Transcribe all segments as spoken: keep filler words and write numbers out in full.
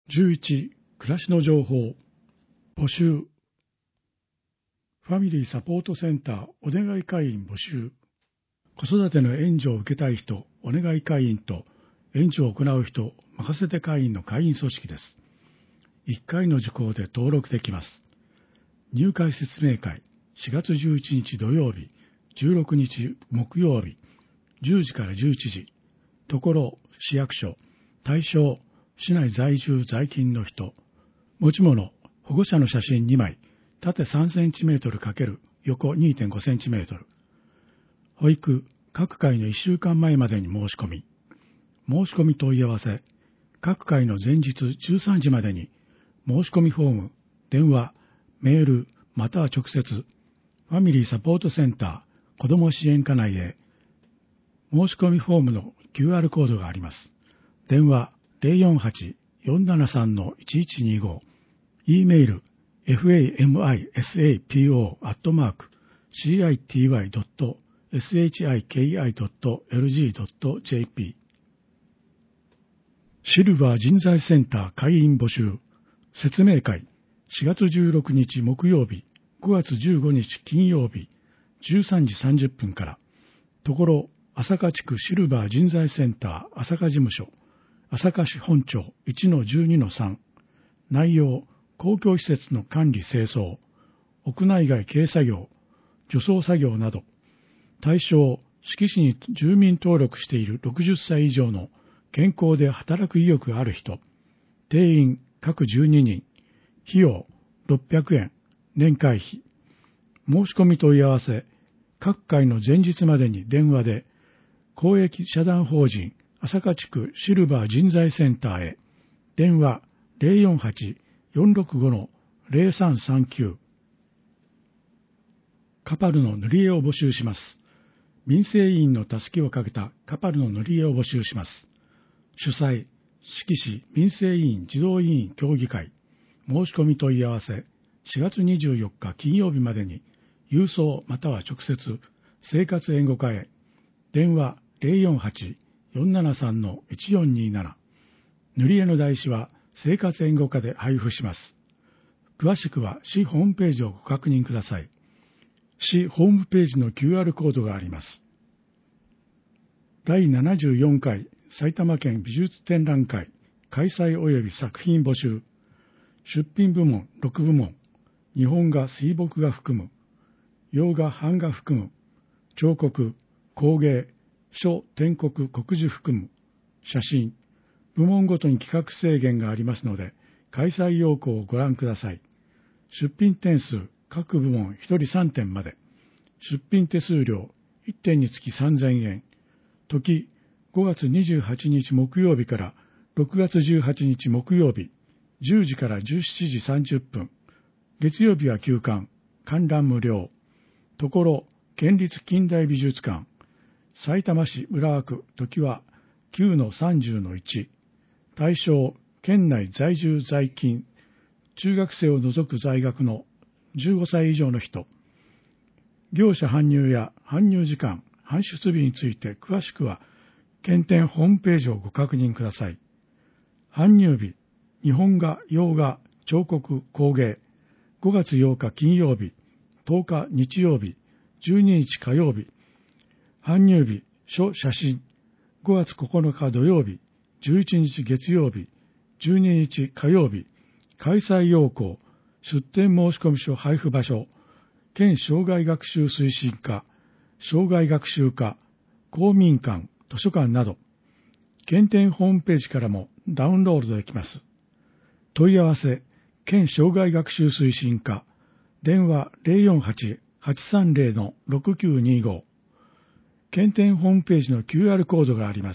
じゅういち、暮らしの情報募集。ファミリーサポートセンターお願い会員募集。子育ての援助を受けたい人、お願い会員と援助を行う人、任せて会員の会員組織です。いっかいの受講で登録できます。入会説明会、しがつじゅういちにち土曜日、じゅうろくにち木曜日、じゅうじからじゅういちじ、ところ市役所、対象、市内在住在勤の人、持ち物、保護者の写真にまい、縦さんセンチメートル×横 にてんごセンチメートル。保育、各回のいっしゅうかんまえまでに申し込み。申し込み問い合わせ、各回の前日じゅうさんじまでに、申し込みフォーム、電話、メール、または直接、ファミリーサポートセンター、子ども支援課内へ、申し込みフォームの キューアール コードがあります。電話、ゼロよんはち よんななさん いちいちにご、e メール ファミサポ アットマーク シーアイティーワイ ドット シック ドット エルジー ドット ジェーピー シルバー人材センター会員募集。説明会、しがつじゅうろくにち木曜日、ごがつじゅうごにち金曜日、じゅうさんじさんじゅっぷんから、ところ朝霞地区シルバー人材センター朝霞事務所、朝霞市本町 いちのじゅうにのさん。内容、公共施設の管理清掃、屋内外軽作業、除草作業など。対象、志木市に住民登録しているろくじゅっさい以上の健康で働く意欲がある人。定員、各じゅうににん。費用、ろっぴゃくえん。年会費。申し込み問い合わせ、各回の前日までに電話で、公益社団法人朝霞地区シルバー人材センターへ。電話 ゼロよんはち よんろくご ゼロさんさんきゅう。カパルの塗り絵を募集します。民生委員の助けをかけたカパルの塗り絵を募集します。主催、志木市民生委員児童委員協議会。申し込み問い合わせ、しがつにじゅうよっか金曜日までに、郵送または直接、生活援護課へ。電話ゼロよんはち よんななさん いちよんになな。塗り絵の台紙は生活援護課で配布します。詳しくは市ホームページをご確認ください。市ホームページの キューアール コードがあります。だいななじゅうよんかい埼玉県美術展覧会開催及び作品募集。出品部門ろくぶもん。日本画水墨画含む。洋画版画含む。彫刻、工芸、書篆刻刻字含む。写真。部門ごとに企画制限がありますので、開催要項をご覧ください。出品点数、各部門ひとりさんてんまで。出品手数料、いってんにつきさんぜんえん。時、ごがつにじゅうはちにち木曜日からろくがつじゅうはちにち木曜日、じゅうじからじゅうしちじさんじゅっぷん。月曜日は休館、観覧無料。ところ、県立近代美術館。さいたま市浦和区時はきゅうのさんじゅうのいち。対象、県内在住在勤、中学生を除く在学のじゅうごさい以上の人。業者搬入や搬入時間、搬出日について詳しくは、県展ホームページをご確認ください。搬入日、日本画、洋画、彫刻、工芸、ごがつようか金曜日、とおか日曜日、じゅうににち火曜日。搬入日、書写真、ごがつここのか土曜日、じゅういちにち月曜日、じゅうににち火曜日。開催要項、出展申込書配布場所、県障害学習推進課、障害学習課、公民館、図書館など、県展ホームページからもダウンロードできます。問い合わせ、県障害学習推進課、電話ゼロよんはち はちさんゼロ ろくきゅうにご。県展ホームページの キューアール コードがあります。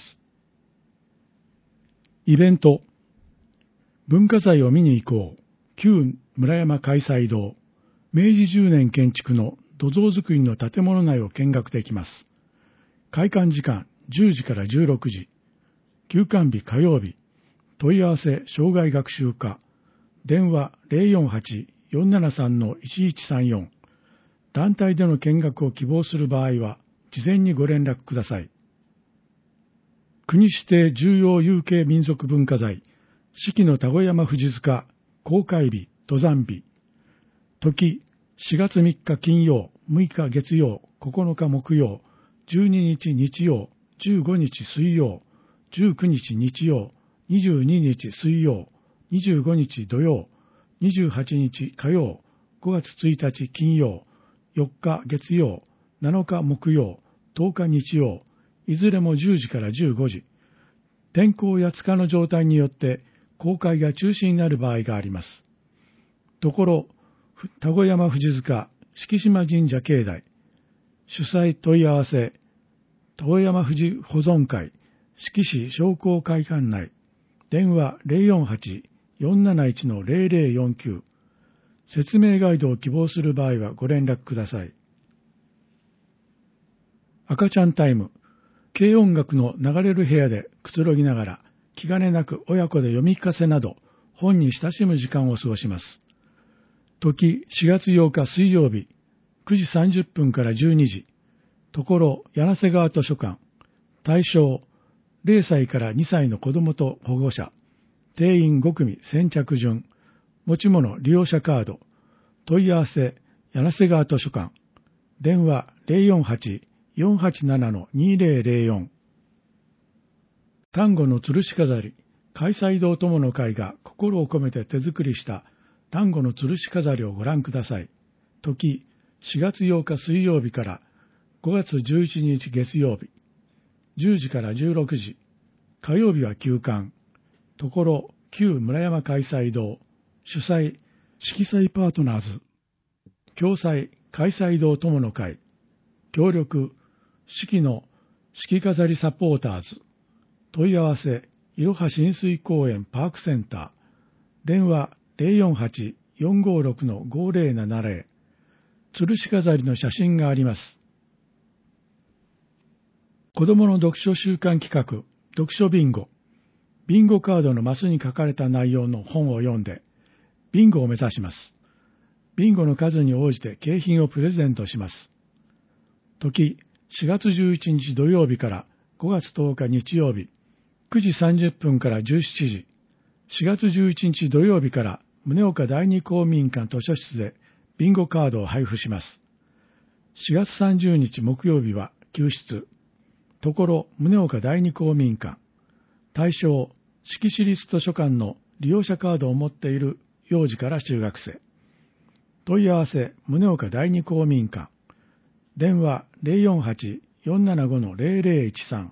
イベント、文化財を見に行こう。旧村山開催堂。めいじじゅうねん建築の土蔵造りの建物内を見学できます。開館時間じゅうじからじゅうろくじ。休館日火曜日。問い合わせ障害学習課。電話ゼロよんはち よんななさん いちいちさんよん。団体での見学を希望する場合は、事前にご連絡ください。国指定重要有形民俗文化財、 四季の田子山富士塚公開日登山日。時しがつみっか金曜、むいか月曜、ここのか木曜、じゅうににち日曜、じゅうごにち水曜、じゅうくにち日曜、にじゅうににち水曜、にじゅうごにち土曜、にじゅうはちにち火曜、ごがつついたち金曜、よっか月曜、なのか木曜、とおか日曜、いずれもじゅうじからじゅうごじ。天候や塚の状態によって公開が中止になる場合があります。ところ、田子山富士塚敷島神社境内、主催問い合わせ、田子山富士保存会、敷市商工会館内、電話 ゼロよんはち よんなないち ゼロゼロよんきゅう、説明ガイドを希望する場合はご連絡ください。赤ちゃんタイム、軽音楽の流れる部屋でくつろぎながら、気兼ねなく親子で読み聞かせなど、本に親しむ時間を過ごします。時しがつようか水曜日、くじさんじゅっぷんからじゅうにじ、ところ柳瀬川図書館、対象れいさいからにさいの子どもと保護者、定員ごくみ先着順、持ち物利用者カード、問い合わせ柳瀬川図書館、電話 ゼロよんはち よんはちなな にゼロゼロよん。端午の吊るし飾り、開催堂友の会が心を込めて手作りした端午の吊るし飾りをご覧ください。時しがつようか水曜日からごがつじゅういちにち月曜日、じゅうじからじゅうろくじ、火曜日は休館。ところ旧村山開催堂、主催色彩パートナーズ、共催開催堂友の会、協力四季の四季飾りサポーターズ、問い合わせいろは親水公園パークセンター、電話 ゼロよんはち よんごろく ごゼロななゼロ、吊るし飾りの写真があります。子どもの読書習慣企画、読書ビンゴ。ビンゴカードのマスに書かれた内容の本を読んで、ビンゴを目指します。ビンゴの数に応じて景品をプレゼントします。時しがつじゅういちにち土曜日からごがつとおか日曜日、くじさんじゅっぷんからじゅうしちじ、しがつじゅういちにち土曜日から宗岡第二公民館図書室でビンゴカードを配布します。しがつさんじゅうにち木曜日は休室。ところ宗岡第二公民館。対象、敷市立図書館の利用者カードを持っている幼児から中学生。問い合わせ、宗岡第二公民館。電話 ゼロよんはち よんななご ゼロゼロいちさん。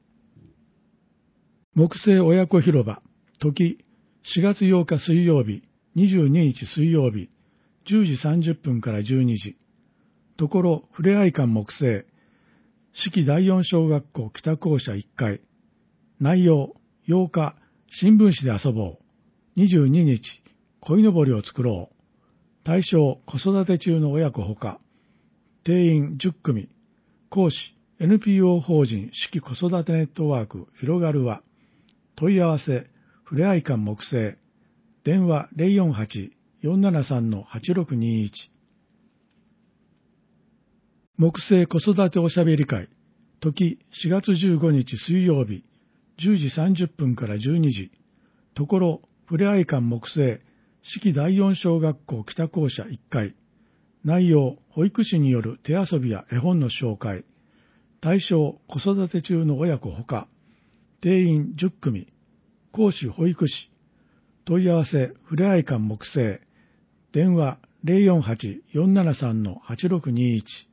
木製親子広場。時しがつようか水曜日、にじゅうににち水曜日、じゅうじさんじゅっぷんからじゅうにじ。ところふれあい館木製、四季だいよん小学校北校舎いっかい。内容、ようか新聞紙で遊ぼう。にじゅうににち鯉のぼりを作ろう。対象、子育て中の親子ほか。定員じゅっくみ。講師、エヌピーオー 法人四季子育てネットワーク広がるは。問い合わせ、ふれあい館木製。電話 ゼロよんはち よんななさん はちろくにいち。木製子育ておしゃべり会。時しがつじゅうごにち水曜日、じゅうじさんじゅっぷんからじゅうにじ。ところふれあい館木製、四季だいよん小学校北校舎いっかい。内容、保育士による手遊びや絵本の紹介。対象、子育て中の親子ほか。定員じゅっくみ。講師保育士。問い合わせ、ふれあい館木製。電話 ゼロよんはち よんななさん はちろくにいち。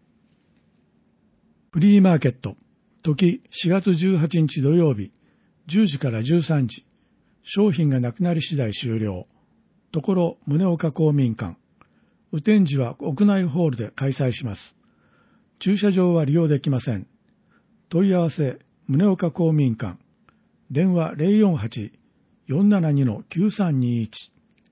フリーマーケット。時しがつじゅうはちにち土曜日、じゅうじからじゅうさんじ。商品がなくなり次第終了。ところ宗岡公民館。雨天時は屋内ホールで開催します。駐車場は利用できません。問い合わせ、宗岡公民館。電話 ゼロよんはち よんななに きゅうさんにいち。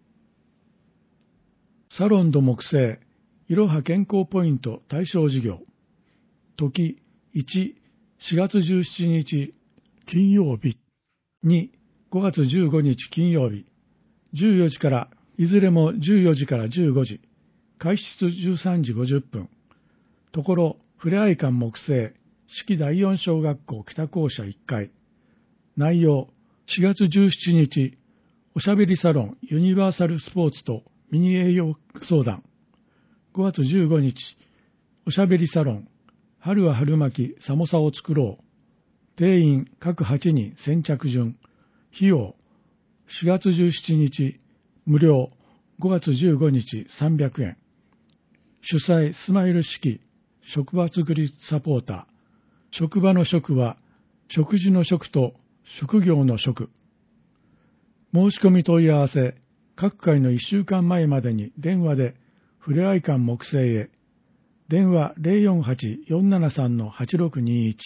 サロンド木製、いろは健康ポイント対象事業。時いち、しがつじゅうしちにち金曜日。に、ごがつじゅうごにち金曜日。じゅうよじから、いずれもじゅうよじからじゅうごじ。開室じゅうさんじごじゅっぷん。ところ、ふれあい館木製、四季だいよん小学校北校舎いっかい。内容、しがつじゅうしちにちおしゃべりサロンユニバーサルスポーツとミニ栄養相談。ごがつじゅうごにち、おしゃべりサロン春は春巻きサモサを作ろう。定員各はちにん先着順。費用しがつじゅうしちにち無料。ごがつじゅうごにちさんびゃくえん。主催スマイル式職場作りサポーター。職場の職は食事の職と職業の職。申し込み問い合わせ各回のいっしゅうかんまえまでに電話でふれあい館木星へ。電話 ゼロよんはち よんななさん はちろくにいち。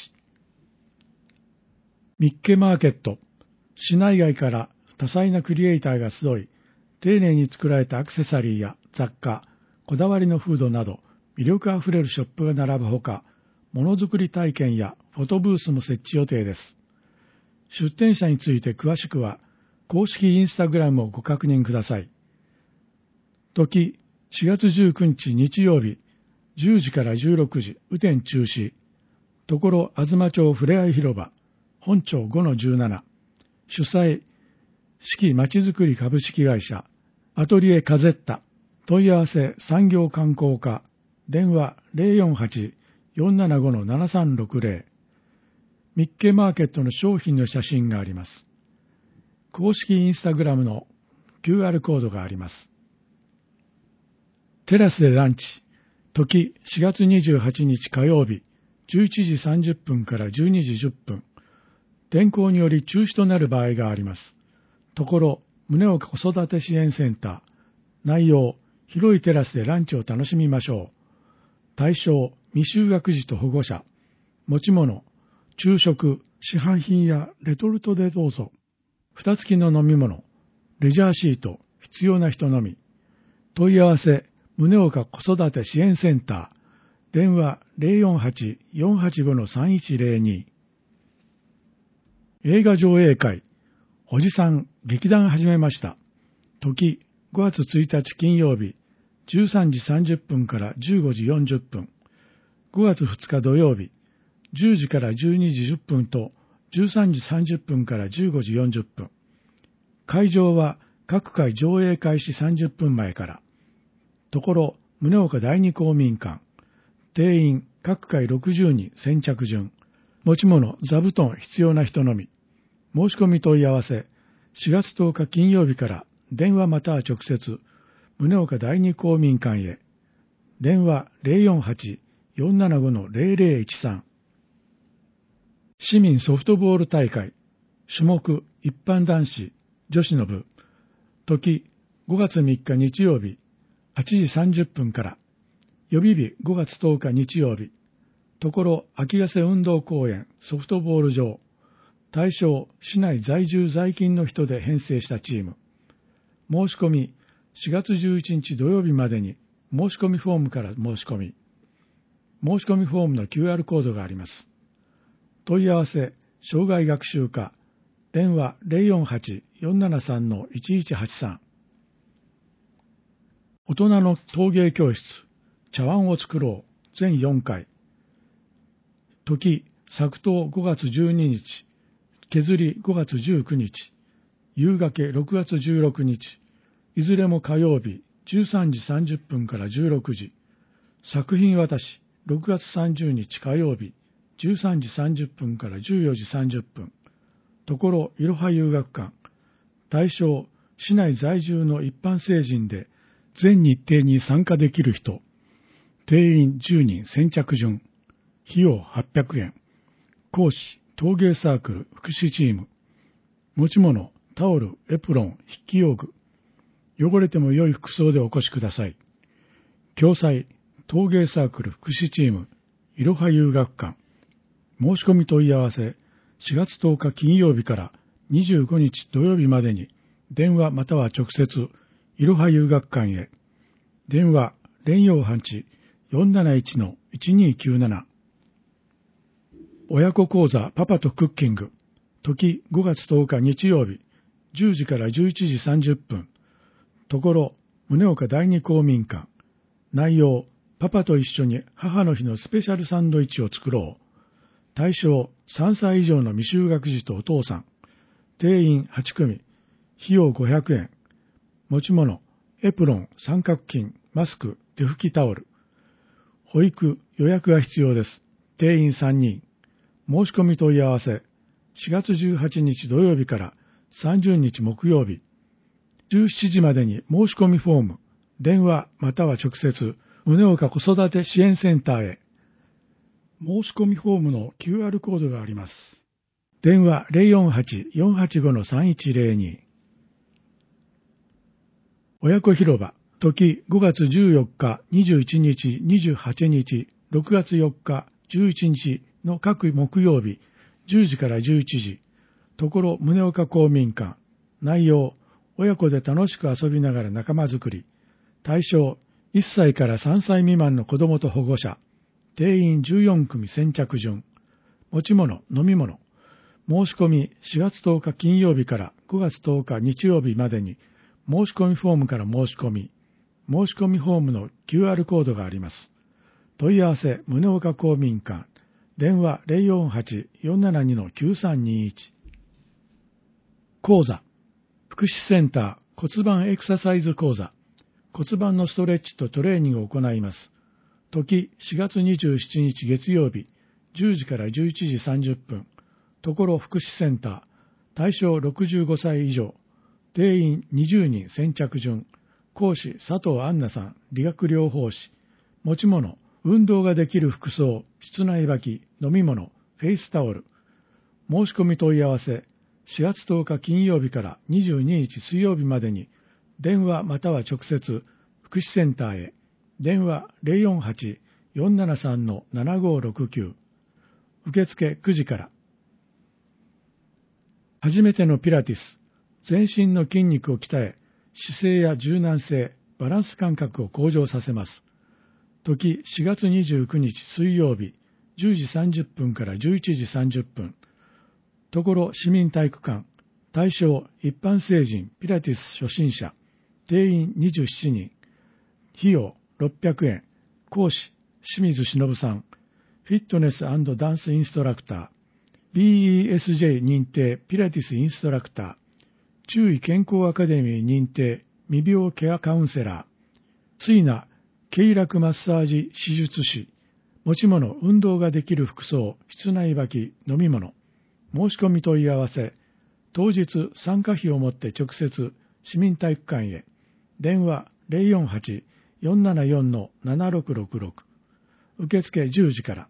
ミッケマーケット。市内外から多彩なクリエイターが集い、丁寧に作られたアクセサリーや雑貨、こだわりのフードなど魅力あふれるショップが並ぶほか、ものづくり体験やフォトブースも設置予定です。出店者について詳しくは、公式インスタグラムをご確認ください。時、しがつじゅうくにち日曜日、じゅうじからじゅうろくじ、雨天中止。ところ、あずま町ふれあい広場、本町 ごのじゅうなな。主催、四季まちづくり株式会社、アトリエカゼッタ。問い合わせ産業観光課。電話 ゼロよんはち よんななご ななさんろくゼロ。ミッケマーケットの商品の写真があります。公式インスタグラムの キューアール コードがあります。テラスでランチ。時しがつにじゅうはちにち火曜日、じゅういちじさんじゅっぷんからじゅうにじじゅっぷん。天候により中止となる場合があります。ところ、宗岡子育て支援センター。内容、広いテラスでランチを楽しみましょう。対象、未就学児と保護者。持ち物、昼食、市販品やレトルトでどうぞ。蓋付きの飲み物、レジャーシート、必要な人のみ。問い合わせ、宗岡子育て支援センター。電話 ゼロよんはち よんはちご さんいちゼロに。映画上映会、おじさん劇団始めました。時、ごがつついたち金曜日、じゅうさんじさんじゅっぷんからじゅうごじよんじゅっぷん。ごがつふつか土曜日、じゅうじからじゅうにじじゅっぷんとじゅうさんじさんじゅっぷんからじゅうごじよんじゅっぷん。会場は各回上映開始さんじゅっぷんまえから。ところ、宗岡第二公民館。定員各回ろくじゅうにん先着順。持ち物、座布団必要な人のみ。申し込み問い合わせ、しがつとおか金曜日から電話または直接、宗岡第二公民館へ。電話 ゼロよんはち よんななご ゼロゼロいちさん。市民ソフトボール大会。種目、一般男子、女子の部。時、ごがつみっか日曜日、はちじさんじゅっぷんから。予備日ごがつとおか日曜日。ところ、秋ヶ瀬運動公園ソフトボール場。対象、市内在住在勤の人で編成したチーム。申し込み、しがつじゅういちにち土曜日までに申し込みフォームから申し込み。申し込みフォームの キューアール コードがあります。問い合わせ、障害学習課。電話 ゼロよんはち よんななさん いちいちはちさん。大人の陶芸教室、茶碗を作ろう、全よんかい。時、作刀ごがつじゅうににち、削りごがつじゅうくにち、夕がけろくがつじゅうろくにち、いずれも火曜日、じゅうさんじさんじゅっぷんからじゅうろくじ。作品渡し、ろくがつさんじゅうにち火曜日、じゅうさんじさんじゅっぷんからじゅうよじさんじゅっぷん。ところ、いろは遊学館。対象、市内在住の一般成人で、全日程に参加できる人。定員じゅうにん先着順。費用はっぴゃくえん。講師、陶芸サークル、福祉チーム。持ち物、タオル、エプロン、筆記用具。汚れても良い服装でお越しください。共催、陶芸サークル、福祉チーム、いろは遊学館。申し込み問い合わせ、しがつとおか金曜日からにじゅうごにち土曜日までに、電話または直接、いろは遊学館へ。電話 ゼロよんはち よんなないち いちにきゅうなな。親子講座パパとクッキング。時ごがつとおか日曜日、じゅうじからじゅういちじさんじゅっぷん。ところ、宗岡第二公民館。内容、パパと一緒に母の日のスペシャルサンドイッチを作ろう。対象、さんさい以上の未就学児とお父さん。定員はちくみ。 費用ごひゃくえん。持ち物、エプロン、三角巾、マスク、手拭きタオル。保育、予約が必要です。定員さんにん。申し込み問い合わせ、しがつじゅうはちにち土曜日からさんじゅうにち木曜日、じゅうしちじまでに申し込みフォーム、電話または直接、宗岡子育て支援センターへ。申し込みフォームの キューアール コードがあります。電話 ゼロよんはち よんはちご さんいちゼロに。親子広場、時ごがつじゅうよっか、にじゅういちにち、にじゅうはちにち、ろくがつよっか、じゅういちにちの各木曜日、じゅうじからじゅういちじ、ところ宗岡公民館。内容、親子で楽しく遊びながら仲間づくり。対象、いっさいからさんさい未満の子どもと保護者。定員じゅうよんくみ先着順。持ち物、飲み物。申し込みしがつとおか金曜日からごがつとおか日曜日までに申し込みフォームから申し込み、申し込みフォームの キューアール コードがあります。問い合わせ、宗岡公民館。電話 ゼロよんはち よんななに きゅうさんにいち。講座、福祉センター骨盤エクササイズ講座。骨盤のストレッチとトレーニングを行います。時しがつにじゅうしちにち月曜日、じゅうじからじゅういちじさんじゅっぷん。ところ福祉センター。対象ろくじゅうごさい以上。定員にじゅうにん先着順。講師佐藤杏奈さん、理学療法士。持ち物、運動ができる服装、室内履き、飲み物、フェイスタオル。申し込み問い合わせ、しがつとおか金曜日からにじゅうににち水曜日までに、電話または直接、福祉センターへ。電話 ゼロよんはち よんななさん ななごろくきゅう。受付くじから。初めてのピラティス。全身の筋肉を鍛え、姿勢や柔軟性、バランス感覚を向上させます。時しがつにじゅうくにち水曜日、じゅうじさんじゅっぷんからじゅういちじさんじゅっぷん。ところ市民体育館。対象一般成人ピラティス初心者。定員にじゅうななにん。費用ろっぴゃくえん。講師清水忍さん。フィットネス&ダンスインストラクター。ビーイーエスジェー 認定ピラティスインストラクター。中医健康アカデミー認定未病ケアカウンセラー。椎名経絡マッサージ手術師。持ち物、運動ができる服装、室内履き、飲み物。申し込み問い合わせ。当日参加費を持って直接市民体育館へ。電話 ゼロよんはち よんななよん ななろくろくろく。受付じゅうじから。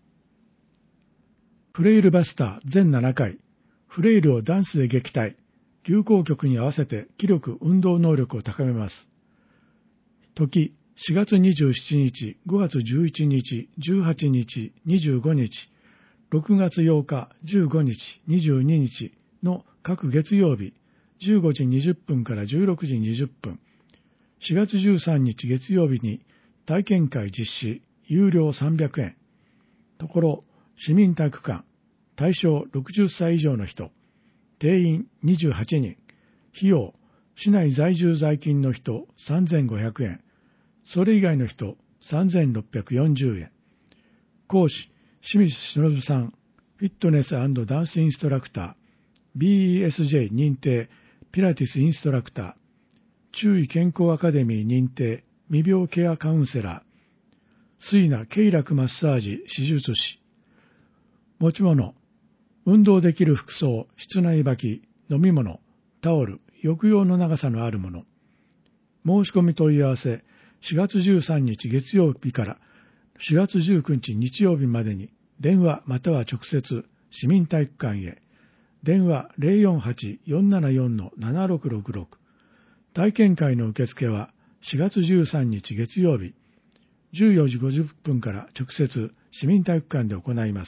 フレイルバスター全ななかい。フレイルをダンスで撃退。流行曲に合わせて気力運動能力を高めます。時しがつにじゅうしちにち、ごがつじゅういちにち、じゅうはちにち、にじゅうごにち、ろくがつようか、じゅうごにち、にじゅうににちの各月曜日、じゅうごじにじゅっぷんからじゅうろくじにじゅっぷん。しがつじゅうさんにち月曜日に体験会実施、有料さんびゃくえん。ところ市民体育館。対象ろくじゅっさい以上の人。定員にじゅうはちにん。費用、市内在住在勤の人さんぜんごひゃくえん。それ以外の人さんぜんろっぴゃくよんじゅうえん。講師、清水忍さん。フィットネス&ダンスインストラクター。ビーイーエスジェー 認定ピラティスインストラクター。中医健康アカデミー認定未病ケアカウンセラー。椎名経絡マッサージ手術師。持ち物、運動できる服装、室内履き、飲み物、タオル、浴用の長さのあるもの。申し込み問い合わせ、しがつじゅうさんにち月曜日からしがつじゅうくにち日曜日までに、電話または直接、市民体育館へ。電話 ゼロよんはち よんななよん ななろくろくろく。体験会の受付はしがつじゅうさんにち月曜日、じゅうよじごじゅっぷんから直接、市民体育館で行います。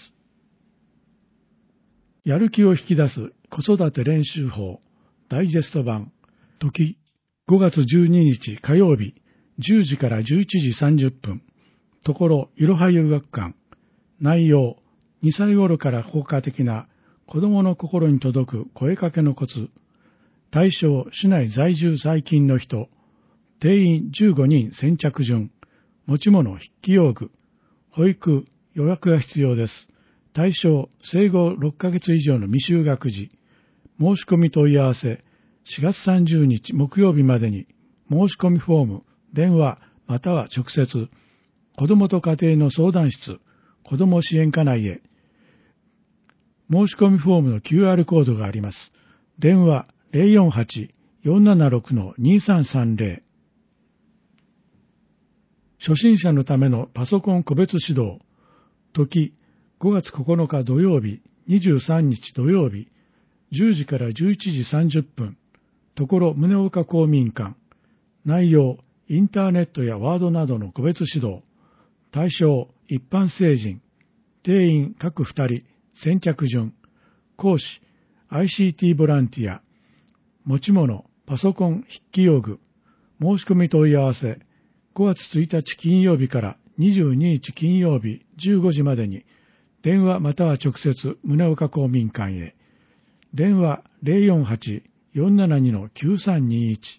やる気を引き出す子育て練習法ダイジェスト版。時ごがつじゅうににち火曜日、じゅうじからじゅういちじさんじゅっぷん。ところいろは遊学館。内容、にさい頃から効果的な子どもの心に届く声かけのコツ。対象、市内在住在勤の人。定員じゅうごにん先着順。持ち物、筆記用具。保育、予約が必要です。対象、生後ろっかげつ以上の未就学児。申し込み問い合わせ、 しがつさんじゅうにち木曜日までに申し込みフォーム、電話または直接、子どもと家庭の相談室、子ども支援課内へ、申し込みフォームの キューアール コードがあります。電話 ゼロよんはち よんななろく にさんさんゼロ。初心者のためのパソコン個別指導。時、ごがつここのか土曜日、にじゅうさんにち土曜日、じゅうじからじゅういちじさんじゅっぷん。ところ宗岡公民館。内容、インターネットやワードなどの個別指導。対象、一般成人。定員各ふたり、先着順。講師、アイシーティー ボランティア。持ち物、パソコン、筆記用具。申し込み問い合わせ。ごがつついたち金曜日からにじゅうににち金曜日じゅうごじまでに、電話または直接、宗岡公民館へ。電話 ゼロよんはち よんななに きゅうさんにいち。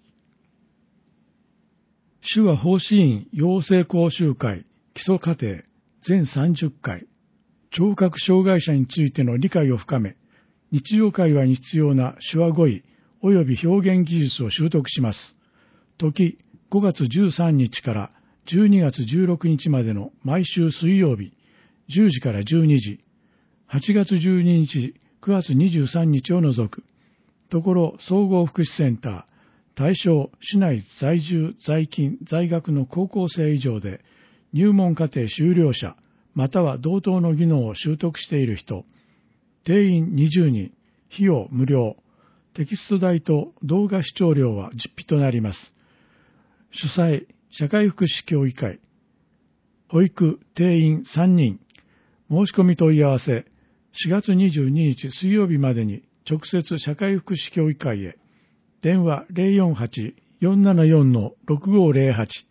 手話奉仕員養成講習会基礎課程全さんじゅっかい。聴覚障害者についての理解を深め、日常会話に必要な手話語彙及び表現技術を習得します。時、ごがつじゅうさんにちからじゅうにがつじゅうろくにちまでの毎週水曜日、じゅうじからじゅうにじ、はちがつじゅうににち、くがつにじゅうさんにちを除く、ところ総合福祉センター、対象市内在住、在勤、在学の高校生以上で、入門課程修了者、または同等の技能を習得している人、定員にじゅうにん、費用無料、テキスト代と動画視聴料は実費となります。主催、社会福祉協議会、保育定員さんにん、申し込み問い合わせ、しがつにじゅうににち水曜日までに直接社会福祉協議会へ、電話 ゼロよんはち よんななよん ろくごゼロはち。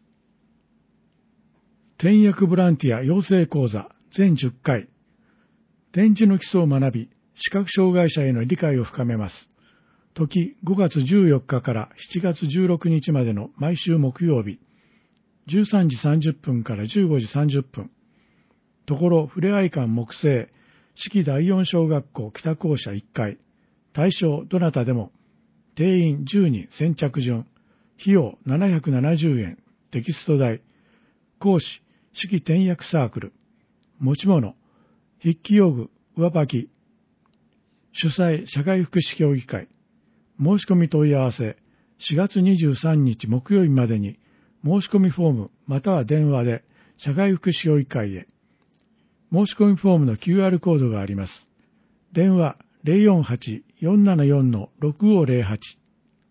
転訳ボランティア養成講座全じゅっかい。点字の基礎を学び、視覚障害者への理解を深めます。時ごがつじゅうよっかからしちがつじゅうろくにちまでの毎週木曜日、じゅうさんじさんじゅっぷんからじゅうごじさんじゅっぷん。ところふれあい館木星、四季だいよん小学校北校舎いっかい。対象どなたでも。定員じゅうにん先着順。費用ななひゃくななじゅうえん。テキスト代。講師、四季転訳サークル。持ち物、筆記用具、上履き。主催、社会福祉協議会。申し込み問い合わせ、しがつにじゅうさんにち木曜日までに、申し込みフォームまたは電話で社会福祉協議会へ。申し込みフォームの キューアール コードがあります。電話 ゼロよんはち よんななよん ろくごゼロはち。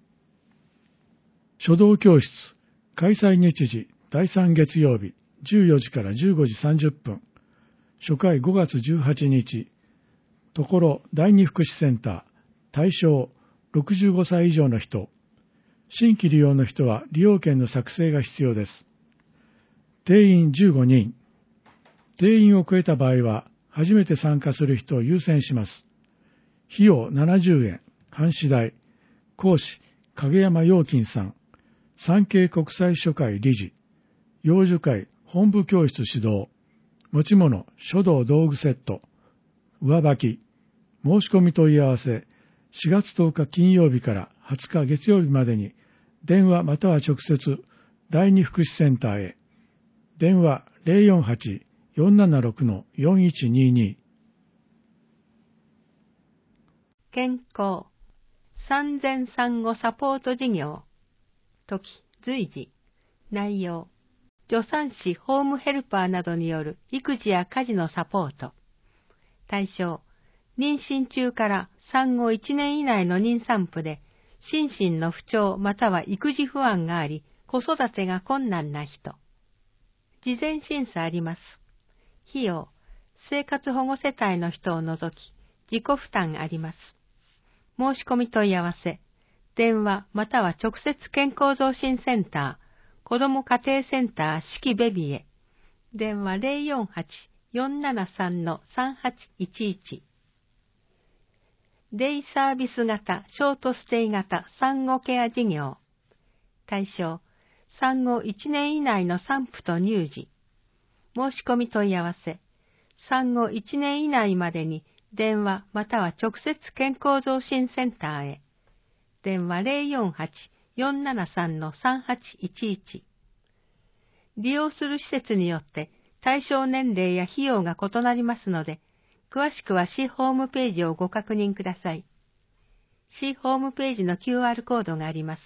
書道教室、開催日時だいさん月曜日、じゅうよじからじゅうごじさんじゅっぷん。初回ごがつじゅうはちにち。ところ第二福祉センター。対象ろくじゅうごさい以上の人。新規利用の人は利用券の作成が必要です。定員じゅうごにん。定員を超えた場合は、初めて参加する人を優先します。費用ななじゅうえん、半紙代。講師、影山陽金さん。産経国際書会理事。幼樹会本部教室指導。持ち物、書道道具セット。上履き。申し込み問い合わせ、しがつとおか金曜日からはつか月曜日までに、電話または直接、第二福祉センターへ。電話 ゼロよんはち よんななろく よんいちにに。 健康、産前産後サポート事業。時、随時。内容、助産師、ホームヘルパーなどによる育児や家事のサポート。対象、妊娠中から産後いちねん以内の妊産婦で、心身の不調または育児不安があり、子育てが困難な人。事前審査あります。費用、生活保護世帯の人を除き、自己負担あります。申し込み問い合わせ、電話または直接健康増進センター、子ども家庭センター四季ベビーへ。電話 ゼロよんはち よんななさん さんはちいちいち。デイサービス型、ショートステイ型産後ケア事業。対象、産後いちねん以内の産婦と乳児。申し込み問い合わせ、産後いちねん以内までに電話または直接健康増進センターへ。 電話 ゼロよんはち よんななさん さんはちいちいち。利用する施設によって対象年齢や費用が異なりますので、詳しくは市ホームページをご確認ください。市ホームページの キューアール コードがあります。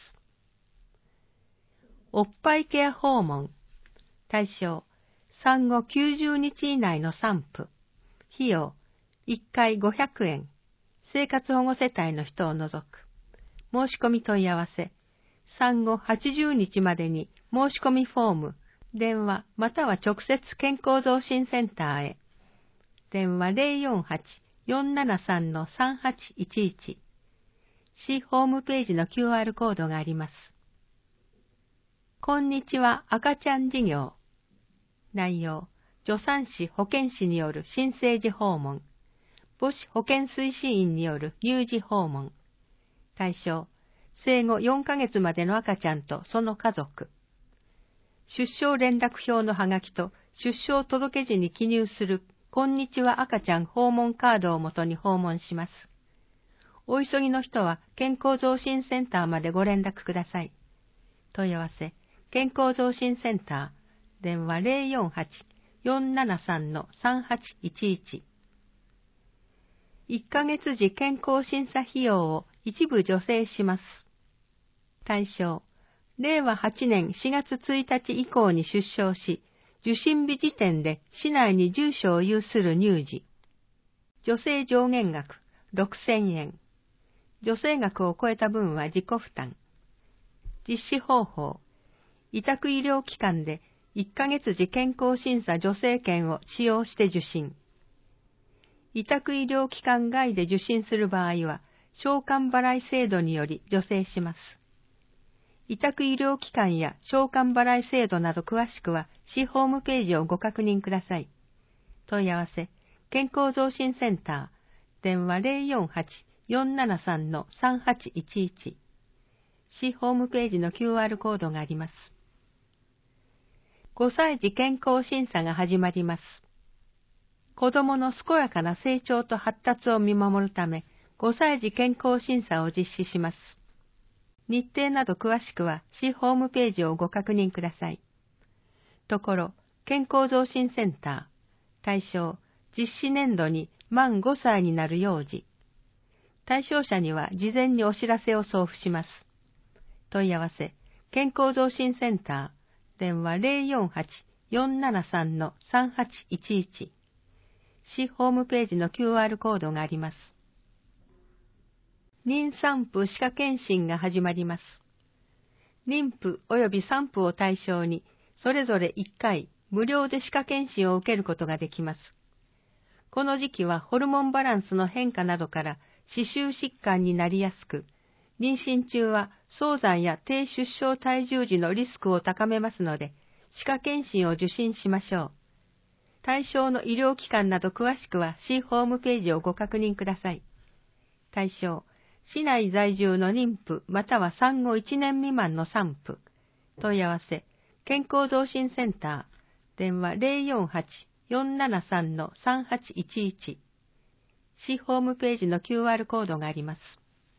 おっぱいケア訪問。対象、産後きゅうじゅうにち以内の産婦。費用、いっかいごひゃくえん。生活保護世帯の人を除く。申し込み問い合わせ。産後はちじゅうにちまでに申し込みフォーム、電話または直接健康増進センターへ。電話 ゼロよんはち よんななさん さんはちいちいち。市ホームページの キューアール コードがあります。こんにちは赤ちゃん事業。内容、助産師保健師による新生児訪問。母子保健推進員による乳児訪問。対象、生後よんかげつまでの赤ちゃんとその家族。出生連絡票のはがきと出生届時に記入するこんにちは赤ちゃん訪問カードをもとに訪問します。お急ぎの人は健康増進センターまでご連絡ください。問い合わせ、健康増進センター、電話 ゼロよんはち よんななさん さんはちいちいち。いっかげつ時健康審査費用を一部助成します。対象、れいわはちねんしがつついたち以降に出生し、受診日時点で市内に住所を有する乳児。助成上限額ろくせんえん。助成額を超えた分は自己負担。実施方法。委託医療機関でいっかげつ時健康審査助成券を使用して受診。委託医療機関外で受診する場合は、償還払い制度により助成します。委託医療機関や償還払い制度など詳しくは市ホームページをご確認ください。問い合わせ、健康増進センター、電話 ゼロよんはち よんななさん さんはちいちいち。市ホームページの キューアール コードがあります。ごさい児健康審査が始まります。子どもの健やかな成長と発達を見守るため、ごさい児健康審査を実施します。日程など詳しくは市ホームページをご確認ください。ところ、健康増進センター、対象、実施年度に満ごさいになる幼児。対象者には事前にお知らせを送付します。問い合わせ、健康増進センター、電話 ゼロよんはち よんななさん さんはちいちいち。市ホームページの キューアール コードがあります。妊産婦歯科検診が始まります。妊婦及び産婦を対象に、それぞれいっかい無料で歯科検診を受けることができます。この時期はホルモンバランスの変化などから歯周疾患になりやすく、妊娠中は早産や低出生体重児のリスクを高めますので、歯科検診を受診しましょう。対象の医療機関など詳しくは市ホームページをご確認ください。対象、市内在住の妊婦または産後いちねん未満の産婦。問い合わせ、健康増進センター、電話 ゼロよんはち よんななさん さんはちいちいち。市ホームページの キューアール コードがあります。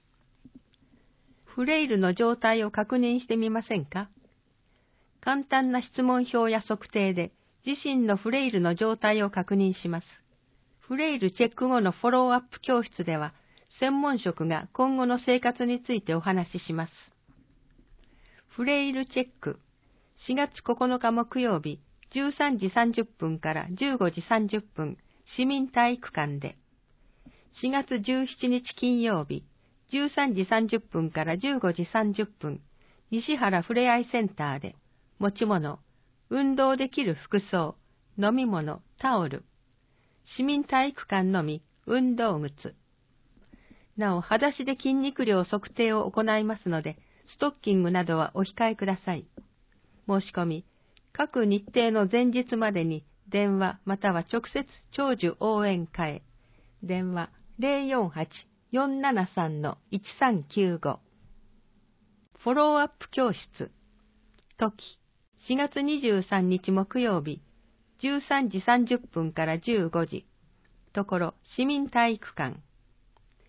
フレイルの状態を確認してみませんか？簡単な質問票や測定で自身のフレイルの状態を確認します。フレイルチェック後のフォローアップ教室では、専門職が今後の生活についてお話しします。フレイルチェック、しがつここのか木曜日、じゅうさんじさんじゅっぷんからじゅうごじさんじゅっぷん、市民体育館で、しがつじゅうしちにち金曜日、じゅうさんじさんじゅっぷんからじゅうごじさんじゅっぷん、西原ふれあいセンターで、持ち物、運動できる服装、飲み物、タオル、市民体育館のみ、運動靴。なお、裸足で筋肉量測定を行いますので、ストッキングなどはお控えください。申し込み、各日程の前日までに電話または直接長寿応援課へ。電話 ゼロよんはち よんななさん いちさんきゅうご。フォローアップ教室。時、しがつにじゅうさんにち木曜日、じゅうさんじさんじゅっぷんからじゅうごじ。ところ、市民体育館。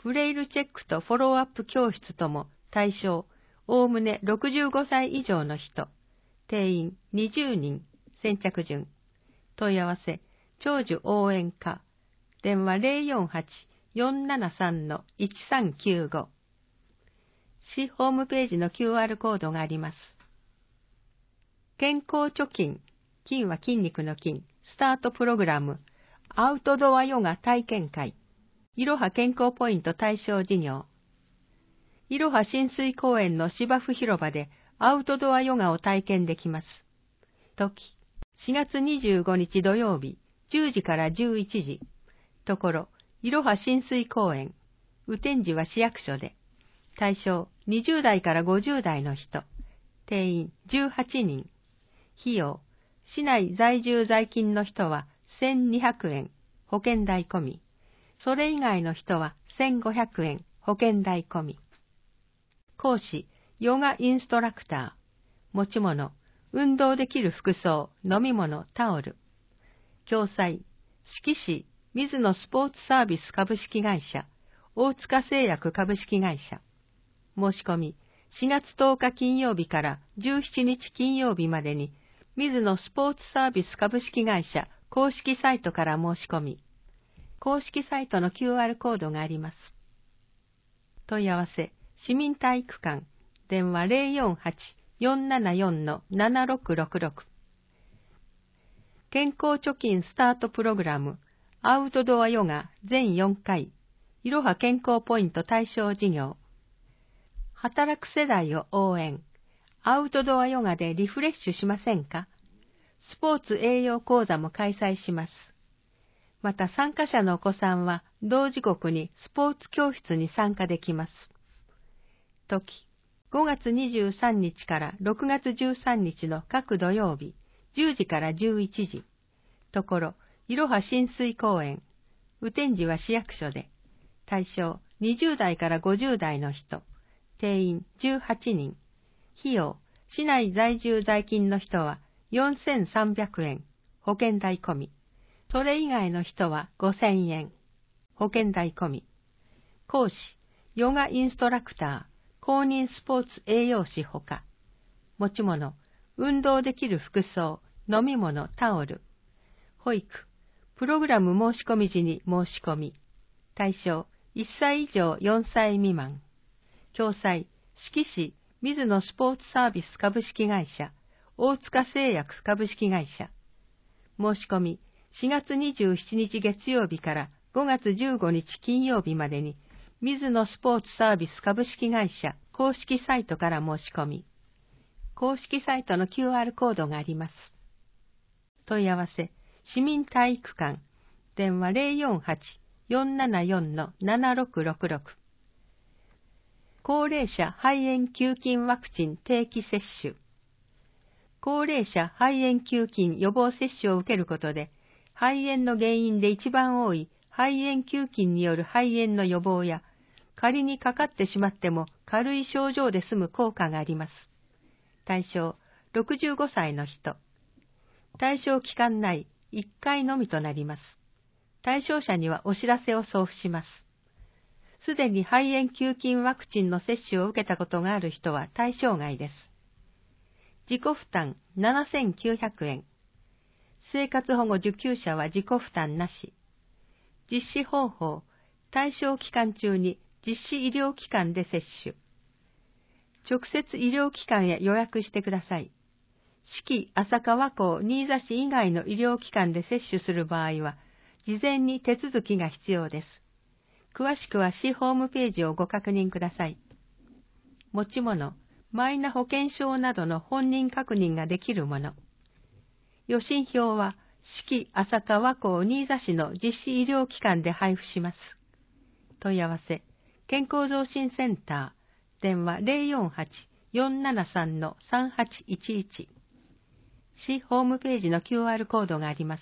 フレイルチェックとフォローアップ教室とも対象、おおむねろくじゅうごさい以上の人、定員にじゅうにん、先着順。問い合わせ、長寿応援課、電話 ゼロよんはち よんななさん いちさんきゅうご。市ホームページの キューアール コードがあります。健康貯金、筋は筋肉の筋、スタートプログラム、アウトドアヨガ体験会、いろは健康ポイント対象事業。いろは親水公園の芝生広場でアウトドアヨガを体験できます。時、しがつにじゅうごにち土曜日、じゅうじからじゅういちじ。ところ、いろは親水公園、雨天時は市役所で。対象、にじゅうだいからごじゅうだいの人。定員じゅうはちにん。費用、市内在住在勤の人はせんにひゃくえん、保険代込み。それ以外の人はせんごひゃくえん、保険代込み。講師、ヨガインストラクター。持ち物、運動できる服装、飲み物、タオル。共催、志木市水野スポーツサービス株式会社、大塚製薬株式会社。申し込み、しがつとおか金曜日からじゅうしちにち金曜日までに、水野スポーツサービス株式会社公式サイトから申し込み、公式サイトの キューアール コードがあります。問い合わせ、市民体育館、電話 ゼロよんはち よんななよん ななろくろくろく。健康貯金スタートプログラム、アウトドアヨガ全よんかい、いろは健康ポイント対象事業。働く世代を応援、アウトドアヨガでリフレッシュしませんか？スポーツ栄養講座も開催します。また参加者のお子さんは同時刻にスポーツ教室に参加できます。時、ごがつにじゅうさんにちからろくがつじゅうさんにちの各土曜日、じゅうじからじゅういちじ。ところ、いろは親水公園、雨天時は市役所で。対象、にじゅうだいからごじゅうだいの人。定員じゅうはちにん。費用、市内在住在勤の人はよんせんさんびゃくえん、保険代込み。それ以外の人はごせんえん、保険代込み。講師、ヨガインストラクター、公認スポーツ栄養士ほか。持ち物、運動できる服装、飲み物、タオル。保育、プログラム申し込み時に申し込み。対象、いっさい以上よんさい未満。共催、志木市水野スポーツサービス株式会社、大塚製薬株式会社。申し込み、しがつにじゅうしちにち月曜日からごがつじゅうごにち金曜日までに、水野スポーツサービス株式会社公式サイトから申し込み。公式サイトの キューアール コードがあります。問い合わせ、市民体育館、電話 ゼロよんはち よんななよん ななろくろくろく。高齢者肺炎球菌ワクチン定期接種。高齢者肺炎球菌予防接種を受けることで、肺炎の原因で一番多い肺炎球菌による肺炎の予防や、仮にかかってしまっても軽い症状で済む効果があります。対象、ろくじゅうごさいの人。対象期間内いっかいのみとなります。対象者にはお知らせを送付します。すでに肺炎球菌ワクチンの接種を受けたことがある人は対象外です。自己負担ななせんきゅうひゃくえん。生活保護受給者は自己負担なし。実施方法、対象期間中に実施医療機関で接種。直接医療機関へ予約してください。志木浅川港新座市以外の医療機関で接種する場合は、事前に手続きが必要です。詳しくは市ホームページをご確認ください。持ち物、マイナ保険証などの本人確認ができるもの。予診票は、志木浅川港新座市の実施医療機関で配布します。問い合わせ、健康増進センター、電話 ゼロよんはち よんななさん さんはちいちいち。市ホームページの キューアール コードがあります。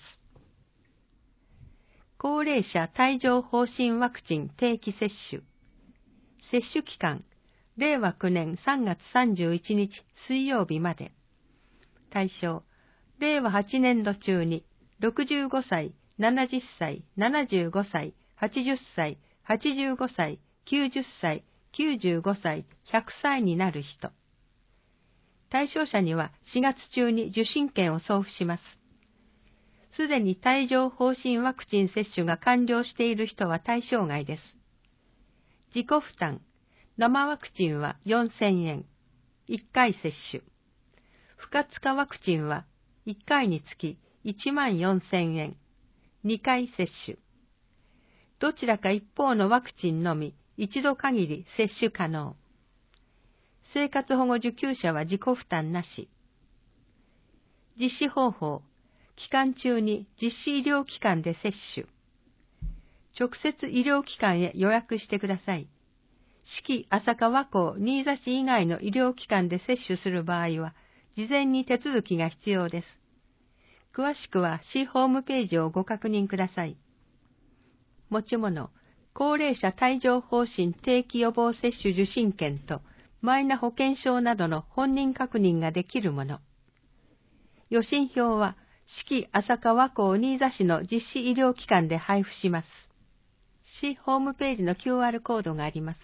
高齢者帯状疱疹ワクチン定期接種。接種期間、れいわきゅうねんさんがつさんじゅういちにち水曜日まで。対象、れいわはちねんど中にろくじゅうごさい、ななじゅっさい、ななじゅうごさい、はちじゅっさい、はちじゅうごさい、 きゅうじゅっさい、きゅうじゅうごさい、ひゃくさいになる人。対象者にはしがつ中に受診券を送付します。すでに帯状疱疹ワクチン接種が完了している人は対象外です。自己負担、生ワクチンはよんせんえん、いっかい接種。不活化ワクチンはいっかいにつきいちまんよんせんえん、にかい接種。どちらか一方のワクチンのみ一度限り接種可能。生活保護受給者は自己負担なし。実施方法、期間中に実施医療機関で接種。直接医療機関へ予約してください。四季朝霞和光新座市以外の医療機関で接種する場合は、事前に手続きが必要です。詳しくは市ホームページをご確認ください。持ち物、高齢者帯状疱疹定期予防接種受診券とマイナ保険証などの本人確認ができるもの。予診票は四季朝霞和光新座市の実施医療機関で配布します。市ホームページの キューアール コードがあります。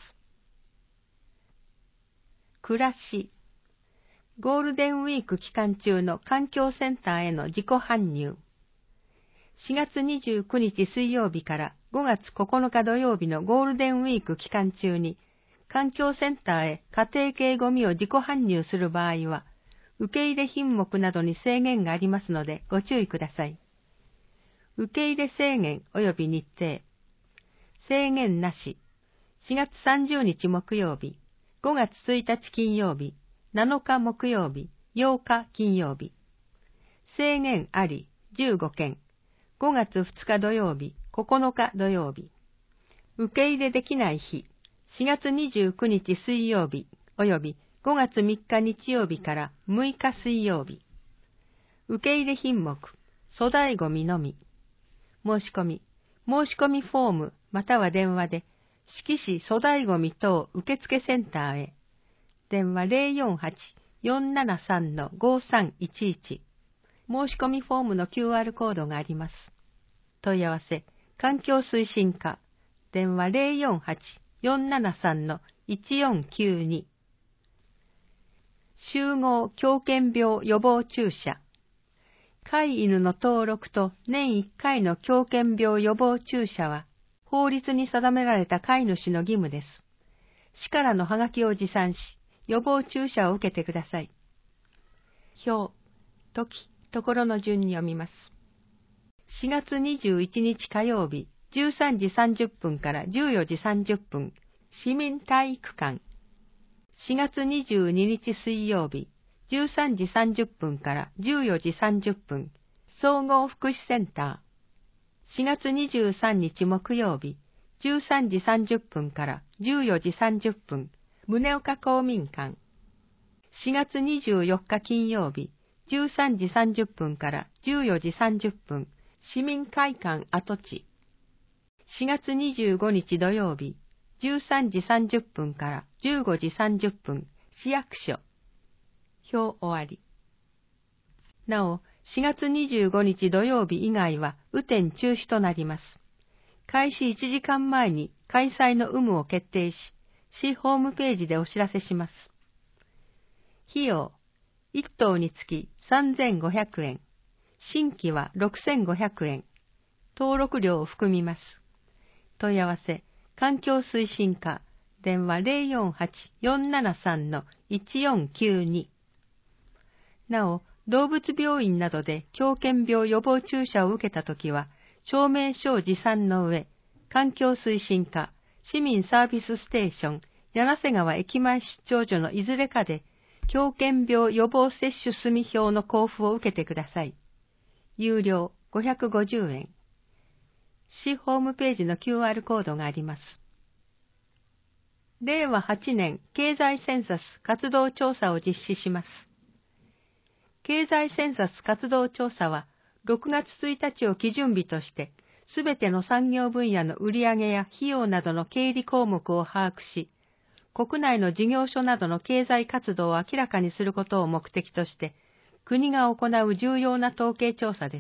暮らし。ゴールデンウィーク期間中の環境センターへの自己搬入。しがつにじゅうくにち水曜日からごがつここのか土曜日のゴールデンウィーク期間中に、環境センターへ家庭系ゴミを自己搬入する場合は、受け入れ品目などに制限がありますのでご注意ください。受け入れ制限及び日程。制限なし。しがつさんじゅうにち木曜日、ごがつついたち金曜日、なのか木曜日、ようか金曜日。制限ありじゅうごけん。ごがつふつか土曜日、ここのか土曜日。受け入れできない日、しがつにじゅうくにち水曜日、及びごがつみっか日曜日からむいか水曜日。受け入れ品目、粗大ごみのみ。申し込み、申し込みフォームまたは電話で、志木市粗大ごみ等受付センターへ。電話 ゼロよんはち よんななさん ごさんいちいち。申し込みフォームの キューアール コードがあります。問い合わせ、環境推進課、電話 ゼロよんはち よんななさん いちよんきゅうに。集合狂犬病予防注射。飼い犬の登録と年いっかいの狂犬病予防注射は、法律に定められた飼い主の義務です。市からのハガキを持参し、予防注射を受けてください。表、時、ところの順に読みます。しがつにじゅういちにち火曜日、じゅうさんじさんじゅっぷんからじゅうよじさんじゅっぷん、市民体育館。しがつにじゅうににち水曜日、じゅうさんじさんじゅっぷんからじゅうよじさんじゅっぷん、総合福祉センター。しがつにじゅうさんにち木曜日、じゅうさんじさんじゅっぷんからじゅうよじさんじゅっぷん、宗岡公民館。しがつにじゅうよっか金曜日、じゅうさんじさんじゅっぷんからじゅうよじさんじゅっぷん、市民会館跡地。しがつにじゅうごにち土曜日、じゅうさんじさんじゅっぷんからじゅうごじさんじゅっぷん、市役所。表終わり。なお、しがつにじゅうごにち土曜日以外は雨天中止となります。開始いちじかんまえに開催の有無を決定し、市ホームページでお知らせします。費用、いっ頭につきさんぜんごひゃくえん、新規はろくせんごひゃくえん、登録料を含みます。問い合わせ、環境推進課、電話 ゼロよんはち よんななさん いちよんきゅうに。なお、動物病院などで狂犬病予防注射を受けたときは、証明書を持参の上、環境推進課、市民サービスステーション、柳瀬川駅前出張所のいずれかで、狂犬病予防接種済票の交付を受けてください。有料ごひゃくごじゅうえん。市ホームページの キューアール コードがあります。れいわはちねん経済センサス活動調査を実施します。経済センサス活動調査は、ろくがつついたちを基準日として、すべての産業分野の売上や費用などの経理項目を把握し、国内の事業所などの経済活動を明らかにすることを目的として、国が行う重要な統計調査です。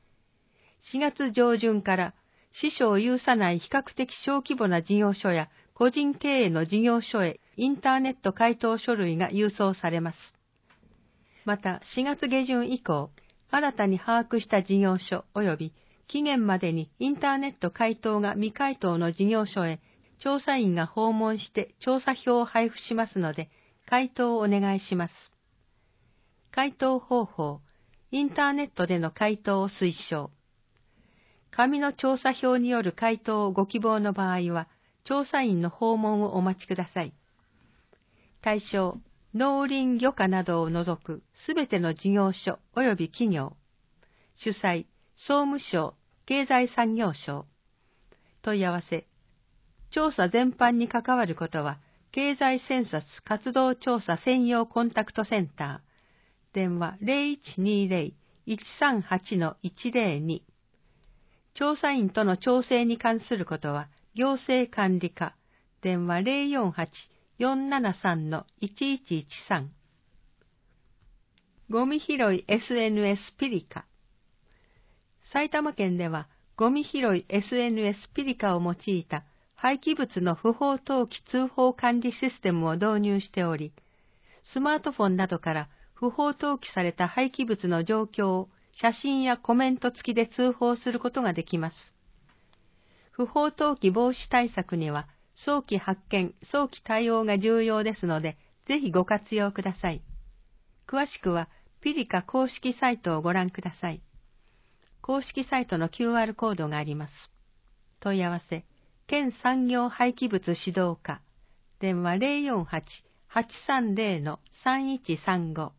しがつ上旬から、市所を有さない比較的小規模な事業所や個人経営の事業所へインターネット回答書類が郵送されます。また、しがつ下旬以降、新たに把握した事業所及び期限までにインターネット回答が未回答の事業所へ調査員が訪問して調査票を配布しますので、回答をお願いします。回答方法、インターネットでの回答を推奨。紙の調査票による回答をご希望の場合は、調査員の訪問をお待ちください。対象、農林漁家などを除くすべての事業所及び企業。主催、総務省、経済産業省。問い合わせ。調査全般に関わることは、経済センサス活動調査専用コンタクトセンター。電話 ゼロいちにゼロ いちさんはち いちゼロに。調査員との調整に関することは、行政管理課。電話 ゼロよんはち よんななさん いちいちいちさん。ゴミ拾い エスエヌエス ピリカ。埼玉県では、ゴミ拾い エスエヌエス ピリカを用いた廃棄物の不法投棄通報管理システムを導入しており、スマートフォンなどから不法投棄された廃棄物の状況を写真やコメント付きで通報することができます。不法投棄防止対策には、早期発見、早期対応が重要ですので、ぜひご活用ください。詳しくは、ピリカ公式サイトをご覧ください。公式サイトの キューアール コードがあります。問い合わせ、県産業廃棄物指導課、電話 ゼロよんはち はちさんゼロ さんいちさんご。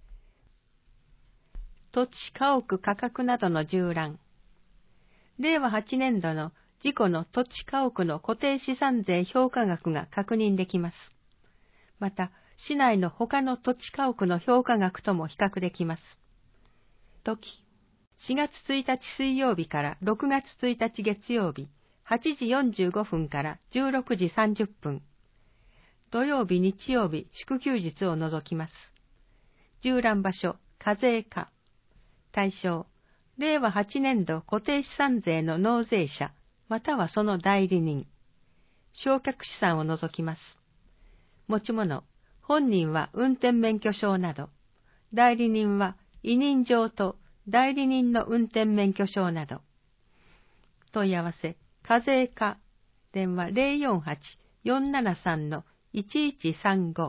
土地家屋価格などの縦覧。れいわはちねんどの自己の土地家屋の固定資産税評価額が確認できます。また、市内の他の土地家屋の評価額とも比較できます。時、しがつついたち水曜日からろくがつついたち月曜日、はちじよんじゅうごふんからじゅうろくじさんじゅっぷん。土曜日、日曜日、祝休日を除きます。縦覧場所、課税課。対象、れいわはちねんど固定資産税の納税者、またはその代理人。償却資産を除きます。持ち物、本人は運転免許証など、代理人は委任状と代理人の運転免許証など。問い合わせ、課税課、電話 ゼロよんはち よんななさん いちいちさんご。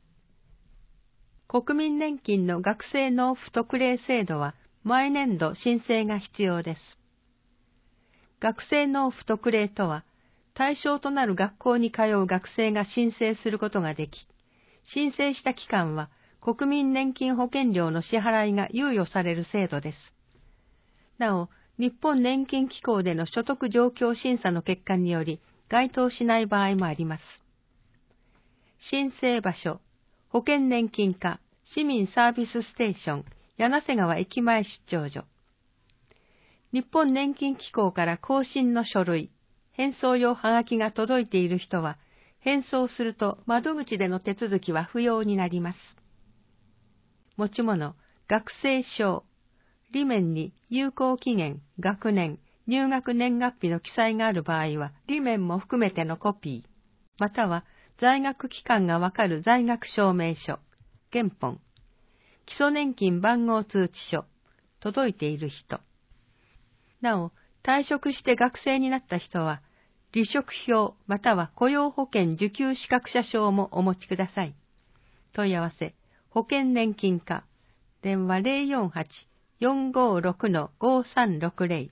国民年金の学生納付特例制度は毎年度申請が必要です。学生納付特例とは、対象となる学校に通う学生が申請することができ、申請した期間は国民年金保険料の支払いが猶予される制度です。なお、日本年金機構での所得状況審査の結果により該当しない場合もあります。申請場所、保険年金課、市民サービスステーション、柳瀬川駅前出張所。日本年金機構から更新の書類、返送用はがきが届いている人は、返送すると窓口での手続きは不要になります。持ち物、学生証、裏面に有効期限、学年、入学年月日の記載がある場合は、裏面も含めてのコピー、または在学期間がわかる在学証明書、原本、基礎年金番号通知書、届いている人。なお、退職して学生になった人は、離職票または雇用保険受給資格者証もお持ちください。問い合わせ、保険年金課、電話 ゼロよんはち よんごろく ごさんろくゼ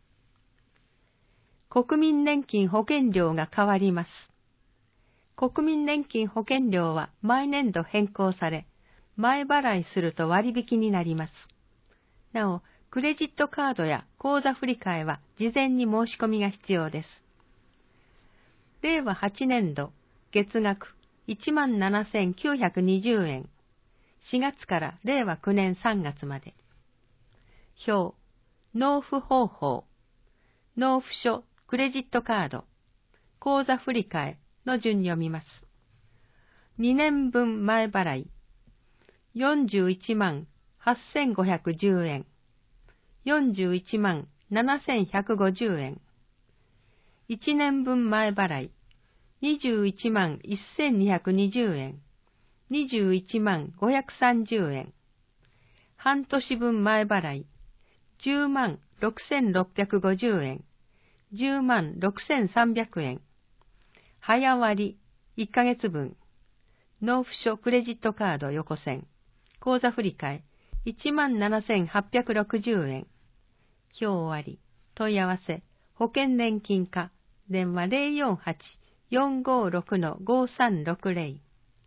ロ。国民年金保険料が変わります。国民年金保険料は毎年度変更され、前払いすると割引になります。なお、クレジットカードや口座振替は事前に申し込みが必要です。れいわはちねんど、月額 いちまんななせんきゅうひゃくにじゅうえん。しがつかられいわきゅうねんさんがつまで。表、納付方法、納付書、クレジットカード、口座振替の順に読みます。にねんぶん前払い、よんじゅういちまんはっせんごひゃくじゅうえん。よんじゅういちまんななせんひゃくごじゅうえん。いちねんぶん前払い、 にじゅういちまんせんにひゃくにじゅうえん、にじゅういちまんごひゃくさんじゅうえん。半年分前払い、じゅうまんろくせんろっぴゃくごじゅうえん、じゅうまんろくせんさんびゃくえん。早割いっかげつぶん。納付書クレジットカード横線。口座振替いちまんななせんはっぴゃくろくじゅうえん。表終わり。問い合わせ。保険年金課。電話 ゼロよんはち よんごろく ごさんろくゼロ。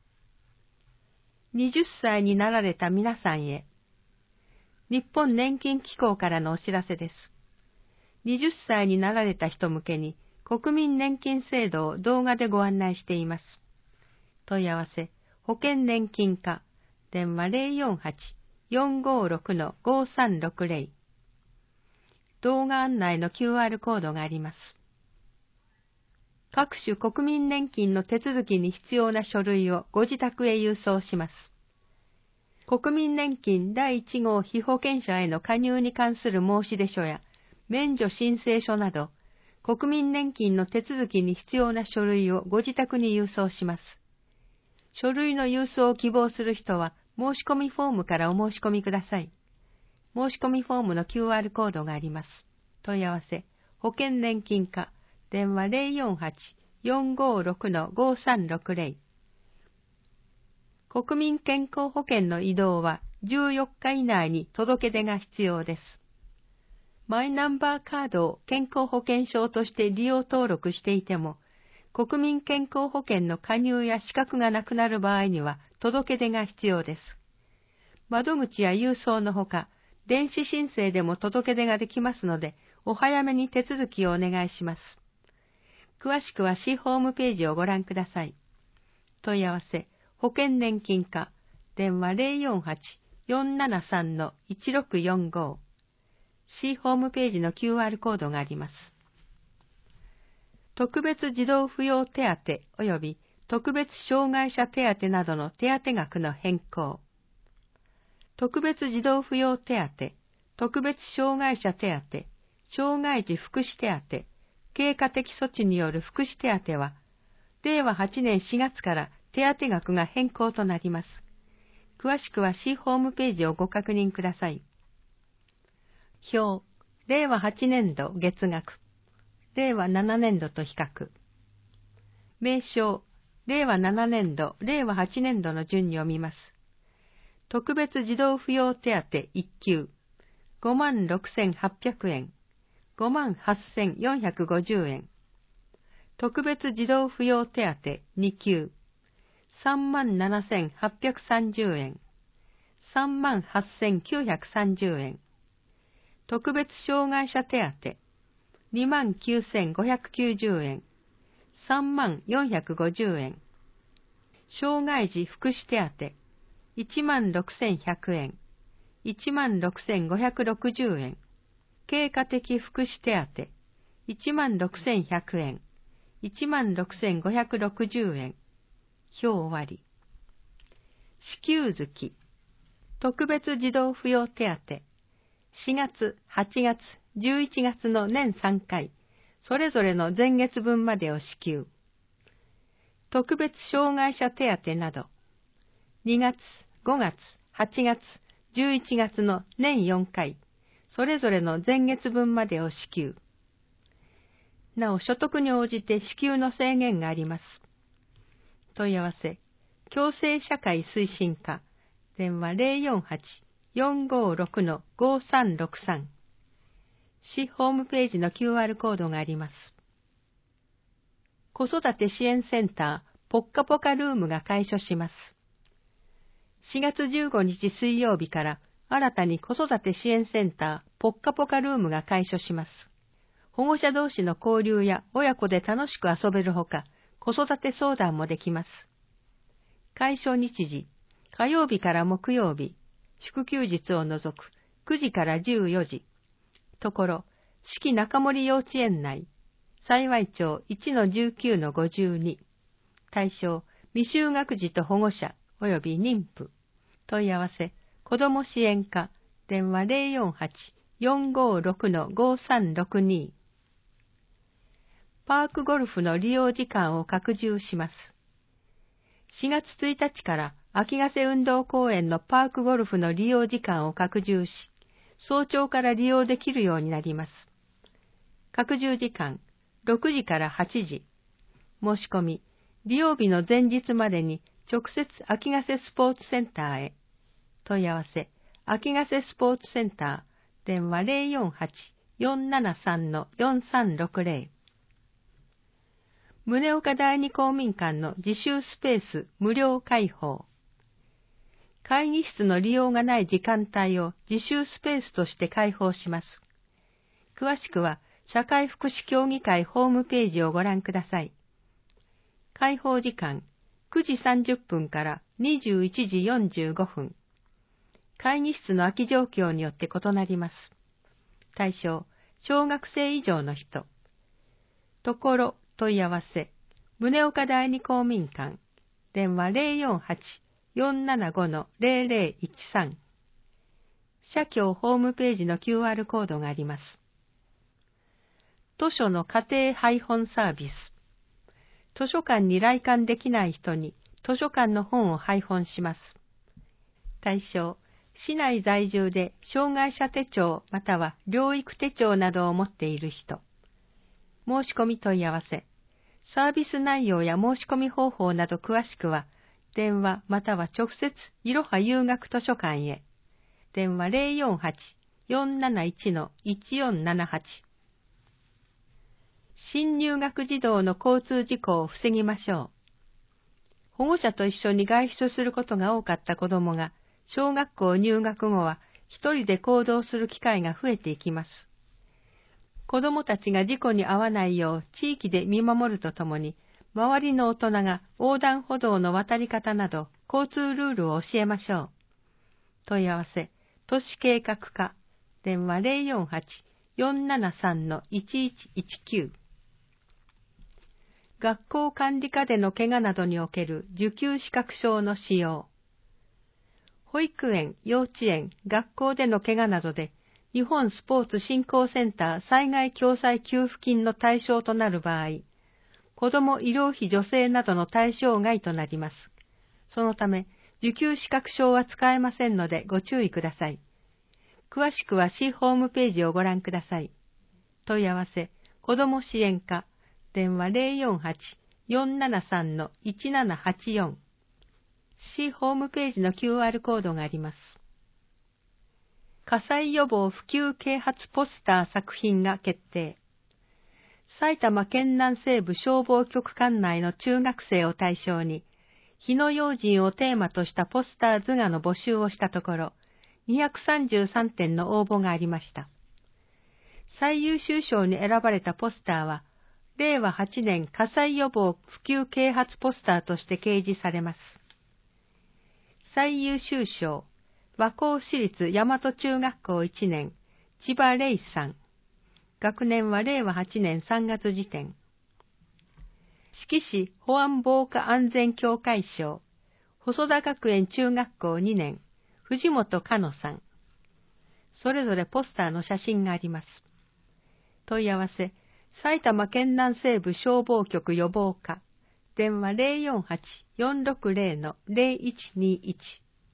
はたちになられた皆さんへ。日本年金機構からのお知らせです。はたちになられた人向けに国民年金制度を動画でご案内しています。問い合わせ。保険年金課。電話 ゼロよんはち よんごろく ごさんろくゼロ。動画案内の キューアール コードがあります。各種国民年金の手続きに必要な書類をご自宅へ郵送します。国民年金だいいち号被保険者への加入に関する申出書や免除申請書など、国民年金の手続きに必要な書類をご自宅に郵送します。書類の郵送を希望する人は申し込みフォームからお申し込みください。申し込みフォームの キューアール コードがあります。問い合わせ。保険年金課。電話 ゼロよんはち よんごろく ごさんろくゼロ。国民健康保険の移動はじゅうよっか以内に届け出が必要です。マイナンバーカードを健康保険証として利用登録していても、国民健康保険の加入や資格がなくなる場合には届け出が必要です。窓口や郵送のほか、電子申請でも届け出ができますので、お早めに手続きをお願いします。詳しくは市ホームページをご覧ください。問い合わせ、保険年金課、電話 ゼロよんはち よんななさん いちろくよんご。市ホームページの キューアール コードがあります。特別児童扶養手当及び特別障害者手当などの手当額の変更。特別児童扶養手当、特別障害者手当、障害児福祉手当、経過的措置による福祉手当は、れいわはちねんしがつから手当額が変更となります。詳しくは市ホームページをご確認ください。表、れいわはちねんど月額、れいわななねんどと比較。名称、れいわななねんど、れいわはちねんどの順に読みます。特別児童扶養手当いっきゅう、ごまんろくせんはっぴゃくえん、ごまんはっせんよんひゃくごじゅうえん。特別児童扶養手当にきゅう、さんまんななせんはっぴゃくさんじゅうえん、さんまんはっせんきゅうひゃくさんじゅうえん。特別障害者手当にまんきゅうせんごひゃくきゅうじゅうえん、さんまんよんひゃくごじゅうえん。障害児福祉手当いちまんろくせんひゃくえん、いちまんろくせんごひゃくろくじゅうえん。経過的福祉手当いちまんろくせんひゃくえん、いちまんろくせんごひゃくろくじゅうえん。表終わり。支給月、特別児童扶養手当、しがつ、はちがつ、じゅういちがつの年さんかい、それぞれの前月分までを支給。特別障害者手当など、にがつ、ごがつ、はちがつ、じゅういちがつの年よんかい、それぞれの前月分までを支給。なお、所得に応じて支給の制限があります。問い合わせ、共生社会推進課、電話 ゼロよんはち よんごろく ごさんろくさん。市ホームページの キューアール コードがあります。子育て支援センター、ポッカポカルームが開所します。しがつじゅうごにち水曜日から新たに子育て支援センター、ポッカポカルームが開所します。保護者同士の交流や親子で楽しく遊べるほか、子育て相談もできます。開所日時、火曜日から木曜日、祝休日を除くくじからじゅうよじ。ところ、四季中森幼稚園内、幸町 いちのじゅうきゅうのごじゅうに。対象、未就学児と保護者及び妊婦。問い合わせ、子ども支援課、電話 ゼロよんはち よんごろく ごさんろくに。 パークゴルフの利用時間を拡充します。しがつついたちから秋ヶ瀬運動公園のパークゴルフの利用時間を拡充し、早朝から利用できるようになります。拡充時間、ろくじからはちじ。申し込み、利用日の前日までに直接秋ヶ瀬スポーツセンターへ。問い合わせ、秋ヶ瀬スポーツセンター、電話 ゼロよんはち よんななさん よんさんろくゼロ。宗岡第二公民館の自習スペース無料開放。会議室の利用がない時間帯を自習スペースとして開放します。詳しくは、社会福祉協議会ホームページをご覧ください。開放時間、くじさんじゅっぷんからにじゅういちじよんじゅうごふん。会議室の空き状況によって異なります。対象、小学生以上の人。ところ、問い合わせ、宗岡第二公民館、電話 ゼロよんはち よんななご ゼロゼロいちさん。社協ホームページの キューアール コードがあります。図書の家庭配本サービス。図書館に来館できない人に図書館の本を配本します。対象、市内在住で障害者手帳または療育手帳などを持っている人。申し込み問い合わせ。サービス内容や申し込み方法など詳しくは、電話または直接いろは有学図書館へ。電話 ゼロよんはち よんなないち いちよんななはち。新入学児童の交通事故を防ぎましょう。保護者と一緒に外出することが多かった子どもが、小学校入学後は一人で行動する機会が増えていきます。子どもたちが事故に遭わないよう地域で見守るとともに、周りの大人が横断歩道の渡り方など交通ルールを教えましょう。問い合わせ、都市計画課、電話 ゼロよんはち よんななさん いちいちいちきゅう。学校管理課での怪我などにおける受給資格証の使用。保育園、幼稚園、学校での怪我などで、日本スポーツ振興センター災害共済給付金の対象となる場合、子ども医療費助成などの対象外となります。そのため、受給資格証は使えませんのでご注意ください。詳しくは市ホームページをご覧ください。問い合わせ、子ども支援課、電話 ゼロよんはち よんななさん いちななはちよん。市ホームページの キューアール コードがあります。火災予防普及啓発ポスター作品が決定。埼玉県南西部消防局管内の中学生を対象に、火の用心をテーマとしたポスター図画の募集をしたところ、にひゃくさんじゅうさんてんの応募がありました。最優秀賞に選ばれたポスターは、れいわはちねん火災予防普及啓発ポスターとして掲示されます。最優秀賞、和光市立大和中学校いちねん、千葉玲さん。学年はれいわはちねんさんがつ時点。志木市保安防火安全協会賞、細田学園中学校にねん、藤本香乃さん。それぞれポスターの写真があります。問い合わせ、埼玉県南西部消防局予防課、電話 ゼロよんはち よんろくゼロ ゼロいちにいち。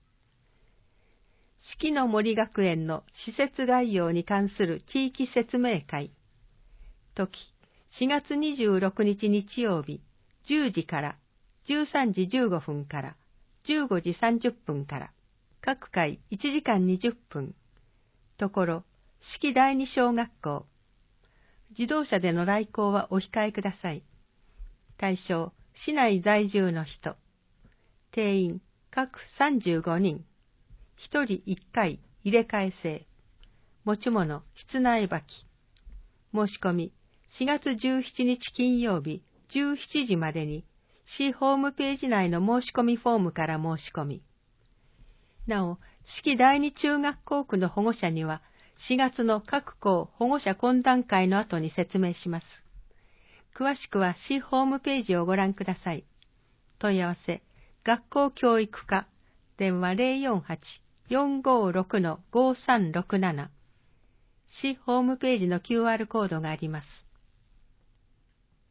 四季の森学園の施設概要に関する地域説明会。時、しがつにじゅうろくにち日曜日、じゅうじから、じゅうさんじじゅうごふんから、じゅうごじさんじゅっぷんから、各回いちじかんにじゅっぷん。ところ、四季第二小学校。自動車での来校はお控えください。対象、市内在住の人。定員、各さんじゅうごにん。ひとりいっかい入れ替え制。持ち物、室内履き。申し込み、しがつじゅうしちにち金曜日じゅうしちじまでに、市ホームページ内の申し込みフォームから申し込み。なお、四季第二中学校区の保護者には、しがつの各校保護者懇談会の後に説明します。詳しくは市ホームページをご覧ください。問い合わせ、学校教育課、電話 ゼロよんはち よんごろく ごさんろくなな。市ホームページの キューアール コードがあります。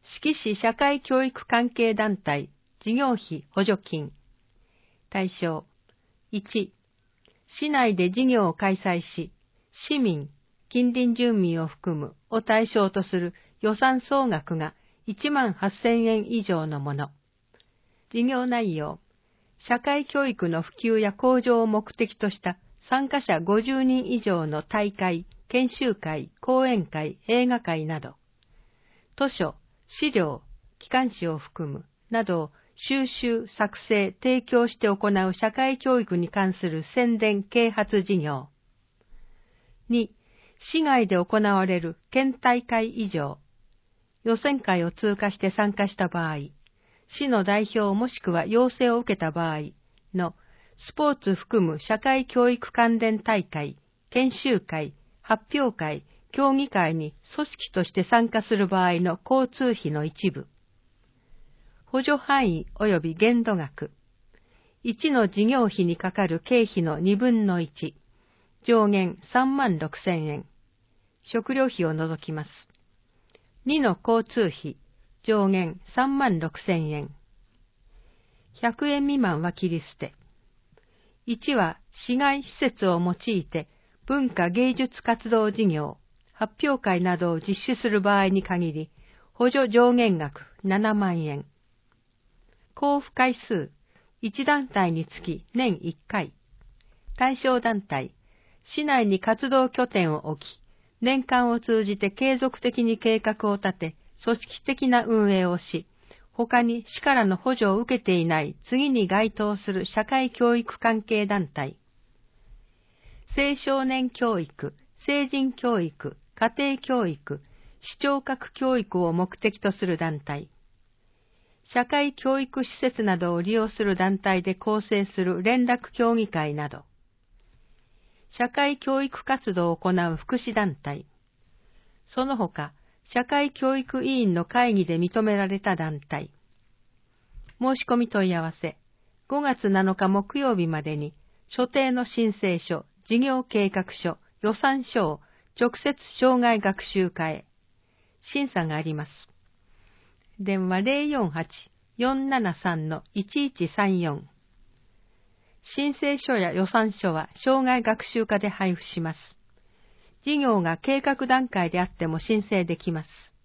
志木市社会教育関係団体事業費補助金。対象いち、市内で事業を開催し、市民、近隣住民を含むを対象とする予算総額がいちまんはっせんえん以上のもの。事業内容、社会教育の普及や向上を目的とした参加者ごじゅうにん以上の大会、研修会、講演会、映画会など、図書、資料、機関誌を含むなどを収集、作成、提供して行う社会教育に関する宣伝・啓発事業。に、市外で行われる県大会以上、予選会を通過して参加した場合、市の代表もしくは要請を受けた場合のスポーツ含む社会教育関連大会、研修会、発表会、協議会に組織として参加する場合の交通費の一部。補助範囲及び限度額。いちの事業費にかかる経費のにぶんのいち。上限さんまんろくせんえん。食料費を除きます。にの交通費。上限さんまんろくせんえん。ひゃくえん未満は切り捨て。いちは市外施設を用いて文化芸術活動事業、発表会などを実施する場合に限り、補助上限額ななまんえん。交付回数、いち団体につき年いっかい。対象団体、市内に活動拠点を置き、年間を通じて継続的に計画を立て、組織的な運営をし、他に市からの補助を受けていない次に該当する社会教育関係団体。青少年教育、成人教育、家庭教育、視聴覚教育を目的とする団体。社会教育施設などを利用する団体で構成する連絡協議会など。社会教育活動を行う福祉団体。その他、社会教育委員の会議で認められた団体。申し込み問い合わせ、ごがつなのか木曜日までに、所定の申請書、事業計画書、予算書を直接障害学習課へ。審査があります。電話 ゼロよんはち よんななさん いちいちさんよん。申請書や予算書は障害学習課で配布します。事業が計画段階であっても申請できます。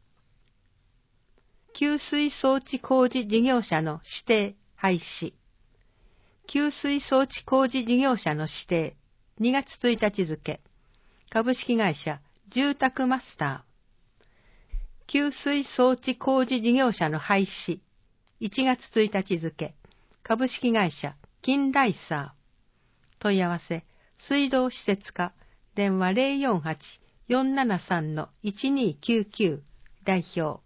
給水装置工事事業者の指定、廃止。給水装置工事事業者の指定、にがつついたち付。株式会社住宅マスター。給水装置工事事業者の廃止、いちがつついたち付。株式会社金ライサー。問い合わせ、水道施設課、電話 ゼロよんはち よんななさん いちにきゅうきゅう。代表。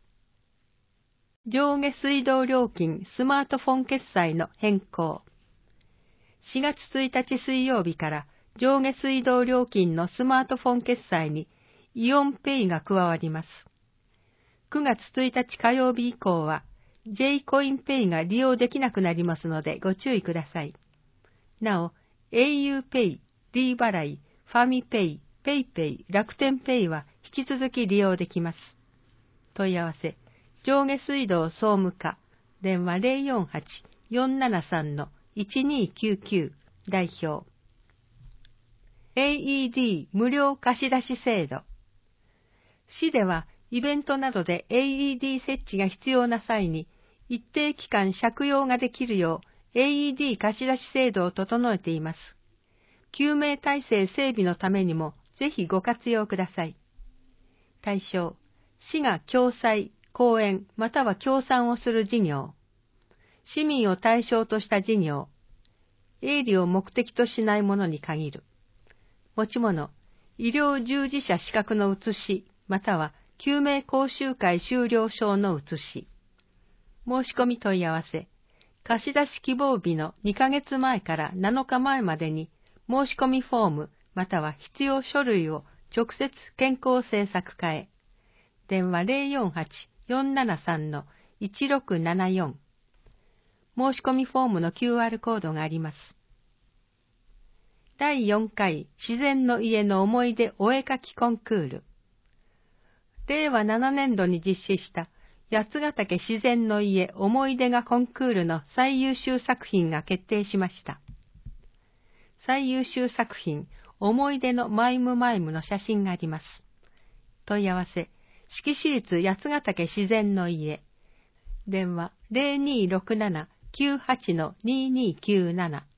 上下水道料金スマートフォン決済の変更。しがつついたち水曜日から上下水道料金のスマートフォン決済にイオンペイが加わります。くがつついたち火曜日以降は J コインペイが利用できなくなりますのでご注意ください。なお、au ペイ、D 払い、ファミペイ、ペイペイ、楽天ペイは引き続き利用できます。問い合わせ、上下水道総務課、電話 ゼロよんはち よんななさん いちにきゅうきゅう。代表。エーイーディー 無料貸し出し制度。市ではイベントなどで エーイーディー 設置が必要な際に一定期間借用ができるよう エーイーディー 貸し出し制度を整えています。救命体制整備のためにもぜひご活用ください。対象、市が共催、講演または協賛をする事業。市民を対象とした事業。営利を目的としないものに限る。持ち物、医療従事者資格の写し、または救命講習会修了証の写し。申し込み問い合わせ、貸し出し希望日のにかげつまえからなのかまえまでに申し込みフォームまたは必要書類を直接健康政策課へ。電話 ゼロよんはち よんななさん いちろくななよん。申し込みフォームの キューアール コードがあります。だいよんかい自然の家の思い出お絵かきコンクール。れいわななねんどに実施した八ヶ岳自然の家思い出がコンクールの最優秀作品が決定しました。最優秀作品、思い出のマイムマイムの写真があります。問い合わせ、志木市立八ヶ岳自然の家。電話 ゼロにーろくなな きゅうはち にーにーきゅうなな。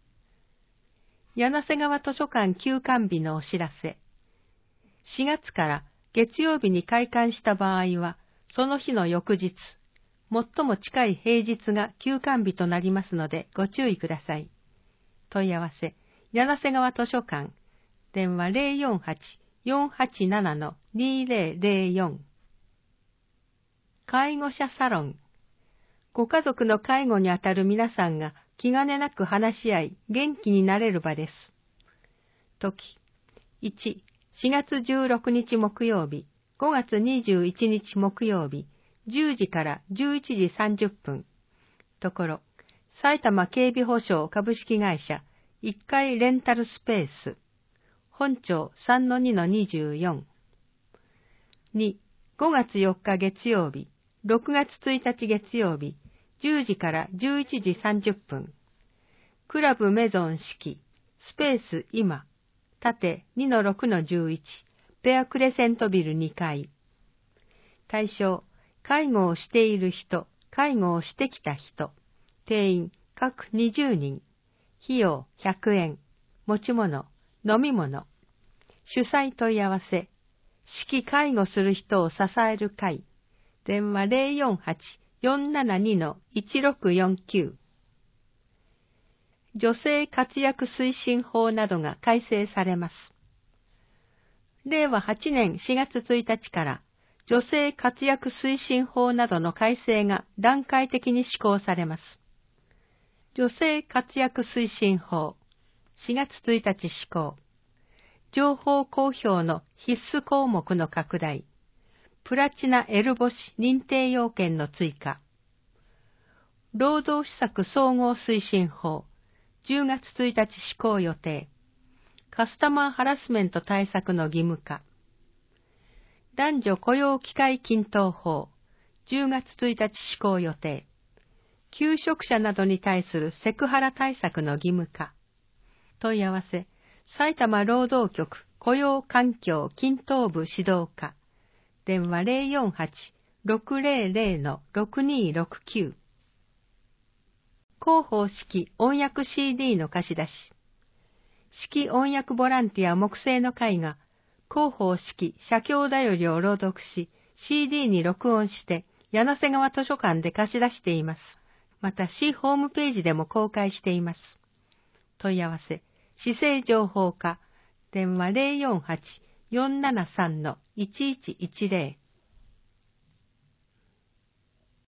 柳瀬川図書館休館日のお知らせ。しがつから月曜日に開館した場合は、その日の翌日、最も近い平日が休館日となりますのでご注意ください。問い合わせ、柳瀬川図書館、電話 ゼロよんはち よんはちなな にーぜろぜろよん。介護者サロン。ご家族の介護にあたる皆さんが気兼ねなく話し合い、元気になれる場です。時、いち、しがつじゅうろくにち木曜日、ごがつにじゅういちにち木曜日、じゅうじからじゅういちじさんじゅっぷん。ところ、埼玉警備保障株式会社いっかいレンタルスペース。本町 さんのにのにじゅうよん。に、ごがつよっか月曜日、ろくがつついたち月曜日、じゅうじからじゅういちじさんじゅっぷん。クラブメゾン式、スペース今、縦 にのろくのじゅういち、ペアクレセントビルにかい。対象、介護をしている人、介護をしてきた人。定員、各にじゅうにん。費用ひゃくえん。持ち物、飲み物。主催問い合わせ。式介護する人を支える会。電話 ゼロよんはち よんななに いちろくよんきゅう。女性活躍推進法などが改正されます。れいわはちねんしがつついたちから女性活躍推進法などの改正が段階的に施行されます。女性活躍推進法しがつついたち施行。情報公表の必須項目の拡大。プラチナ L 星認定要件の追加。労働施策総合推進法じゅうがつついたち施行予定。カスタマーハラスメント対策の義務化。男女雇用機会均等法じゅうがつついたち施行予定。求職者などに対するセクハラ対策の義務化。問い合わせ、埼玉労働局雇用環境均等部指導課。電話 ゼロよんはち ろくぜろぜろ ろくにろくきゅう。広報式音訳 シーディー の貸し出し。式音訳ボランティア木製の会が、広報式写経だよりを朗読し、シーディー に録音して、柳瀬川図書館で貸し出しています。また、市ホームページでも公開しています。問い合わせ、市政情報課、電話 ゼロよんはち よんななさん いちいちいちゼロ。